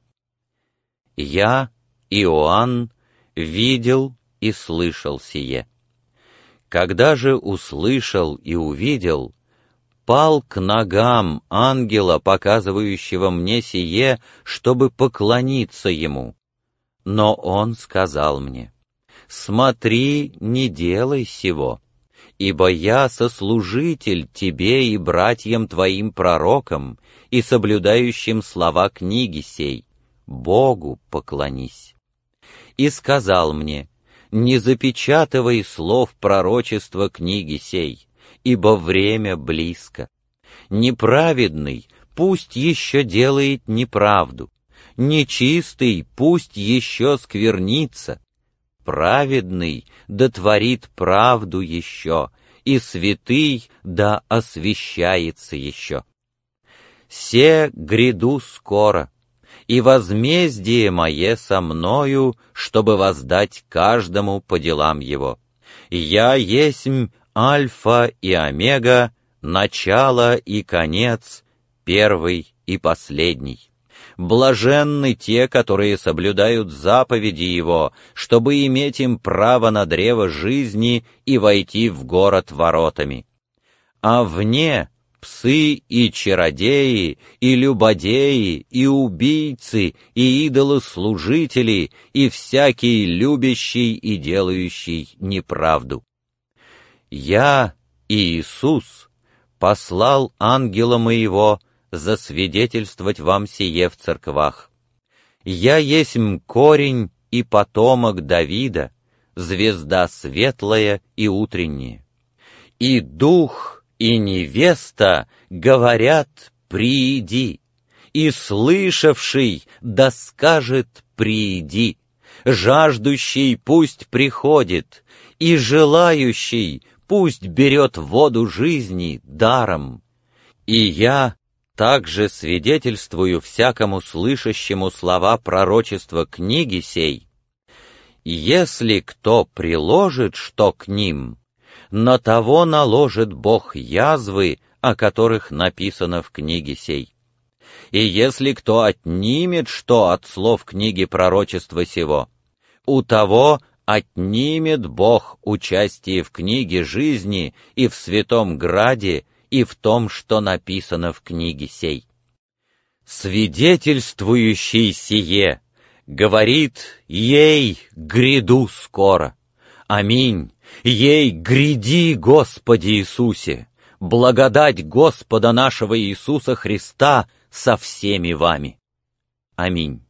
Я, Иоанн, видел и слышал сие. Когда же услышал и увидел, пал к ногам ангела, показывающего мне сие, чтобы поклониться ему. Но он сказал мне: смотри, не делай сего, ибо я сослужитель тебе и братьям твоим пророкам и соблюдающим слова книги сей, Богу поклонись. И сказал мне: не запечатывай слов пророчества книги сей, ибо время близко. Неправедный пусть еще делает неправду, нечистый пусть еще сквернится, праведный да творит правду еще, и святый да освящается еще. Се гряду скоро, и возмездие мое со мною, чтобы воздать каждому по делам его. Я есмь Альфа и Омега, начало и конец, первый и последний. Блаженны те, которые соблюдают заповеди Его, чтобы иметь им право на древо жизни и войти в город воротами. А вне псы и чародеи, и любодеи, и убийцы, и идолослужители, и всякий любящий и делающий неправду. Я, Иисус, послал ангела моего засвидетельствовать вам сие в церквах. Я есмь корень и потомок Давида, звезда светлая и утренняя. И дух, и невеста говорят: прииди, и слышавший да скажет: прииди, жаждущий пусть приходит, и желающий пусть берет воду жизни даром. И я также свидетельствую всякому слышащему слова пророчества книги сей: если кто приложит что к ним, на того наложит Бог язвы, о которых написано в книге сей. И если кто отнимет что от слов книги пророчества сего, у того отнимет Бог участие в книге жизни и в святом граде, и в том, что написано в книге сей. Свидетельствующий сие говорит: ей гряду скоро. Аминь. Ей гряди, Господи Иисусе. Благодать Господа нашего Иисуса Христа со всеми вами. Аминь.